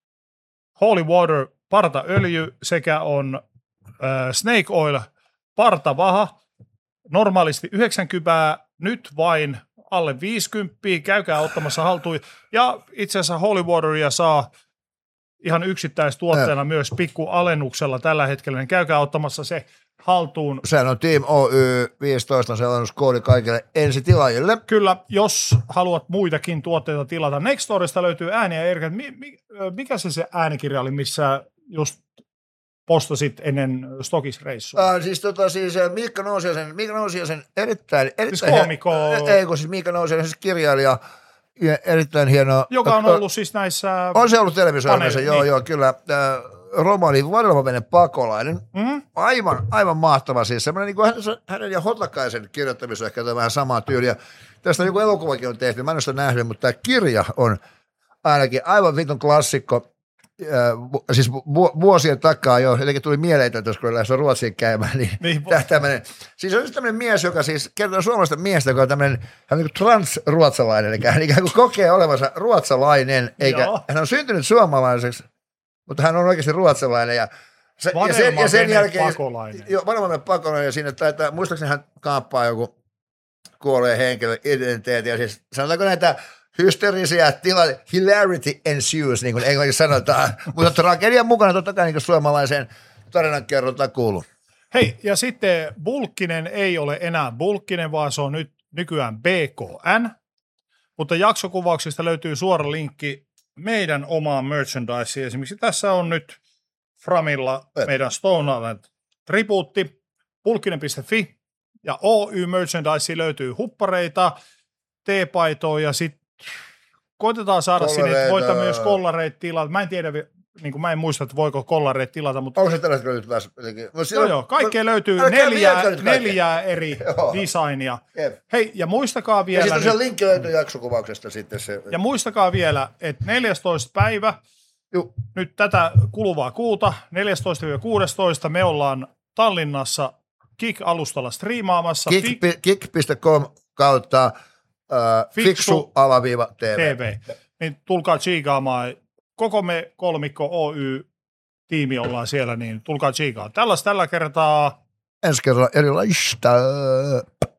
Holy Water partaöljy sekä on äh, Snake Oil partavaha. Normaalisti yhdeksänkymmentä, nyt vain alle viisikymmentä, käykää ottamassa haltuun. Ja itse asiassa Holy Wateria saa ihan yksittäistuotteena ja myös pikkualennuksella tällä hetkellä, niin käykää ottamassa se haltuun.
Sehän on Team O Y viisitoista, se alennuskoodi kaikille ensitilaajille.
Kyllä, jos haluat muitakin tuotteita tilata. Nextorista löytyy ääniä, Erika. Mikä se se äänikirja oli, missä just postasit ennen Stokis-reissua?
Äh, siis tota siis Miikka Nousiaisen, Miikka Nousiaisen erittäin, erittäin
siis koomikko.
Ei, kun siis Miikka Nousiaisen siis kirjailija, erittäin hieno.
Joka on ollut siis näissä
on se ollut televisioimassa, joo, niin. joo, kyllä. Äh, romaani Vadelmavenen pakolainen. Mm-hmm. Aivan, aivan mahtava siis. Semmoinen niin kuin hänen ja Hotlakaisen kirjoittamissa on ehkä vähän samaa tyyliä. Tästä niin kuin elokuvakin on tehty, mä en ole sitä nähnyt, mutta tämä kirja on ainakin aivan vitun klassikko. Äh, siis vu- vuosien takaa jo, jotenkin tuli mieleen, että jos kun lähdössä Ruotsiin käymään, niin, niin tämmöinen, siis on tämmöinen mies, joka siis kertoo suomalaista miestä, joka on tämmöinen, hän on niin kuin transruotsalainen, eli hän ikään kuin kokee olevansa ruotsalainen, eikä Joo. hän on syntynyt suomalaiseksi, mutta hän on oikeasti ruotsalainen, ja, se, ja, sen, ja sen jälkeen,
pakolainen.
Jo, vanhemman pakolainen, ja siinä taitaa, muistaakseni hän kaappaa joku kuolleen henkilön identiteetin, ja siis sanotaanko näitä hysteerisiä tilanne, hilarity ensues, niin kuin englanniksi sanotaan, mutta tragedian mukana totta kai niin kuin suomalaiseen tarinankerrontaan kuuluu.
Hei, ja sitten Bulkkinen ei ole enää Bulkkinen, vaan se on nyt nykyään B K N, mutta jaksokuvauksista löytyy suora linkki meidän omaan merchandiseen. Esimerkiksi tässä on nyt Framilla meidän Stone Island tribuutti, bulkkinen piste fi, ja O Y merchandise löytyy huppareita, teepaitoa ja sitten koitetaan saada sinne, että voita myös kollareita tilata. Mä en tiedä, niin kuin mä en muista, että voiko kollareita tilata, mutta
onko se tällaiset löytyy taas? No,
joo, joo, kaikkea löytyy neljää, neljää eri joo. designia. Jep. Hei, ja muistakaa vielä...
Ja sitten tosiaan linkki löytyy jaksokuvauksesta sitten se.
Ja muistakaa vielä, että neljästoista päivä, Juh. nyt tätä kuluvaa kuuta, neljästoista kuusitoista me ollaan Tallinnassa Kik-alustalla striimaamassa.
Kik piste com kautta Uh, fiksu alaviiva T V.
T V. Niin tulkaa tsiikaamaan. Koko me kolmikko O Y-tiimi ollaan siellä, niin tulkaa tsiikaa. Tällaista tällä kertaa.
Ensi kerralla erilaista.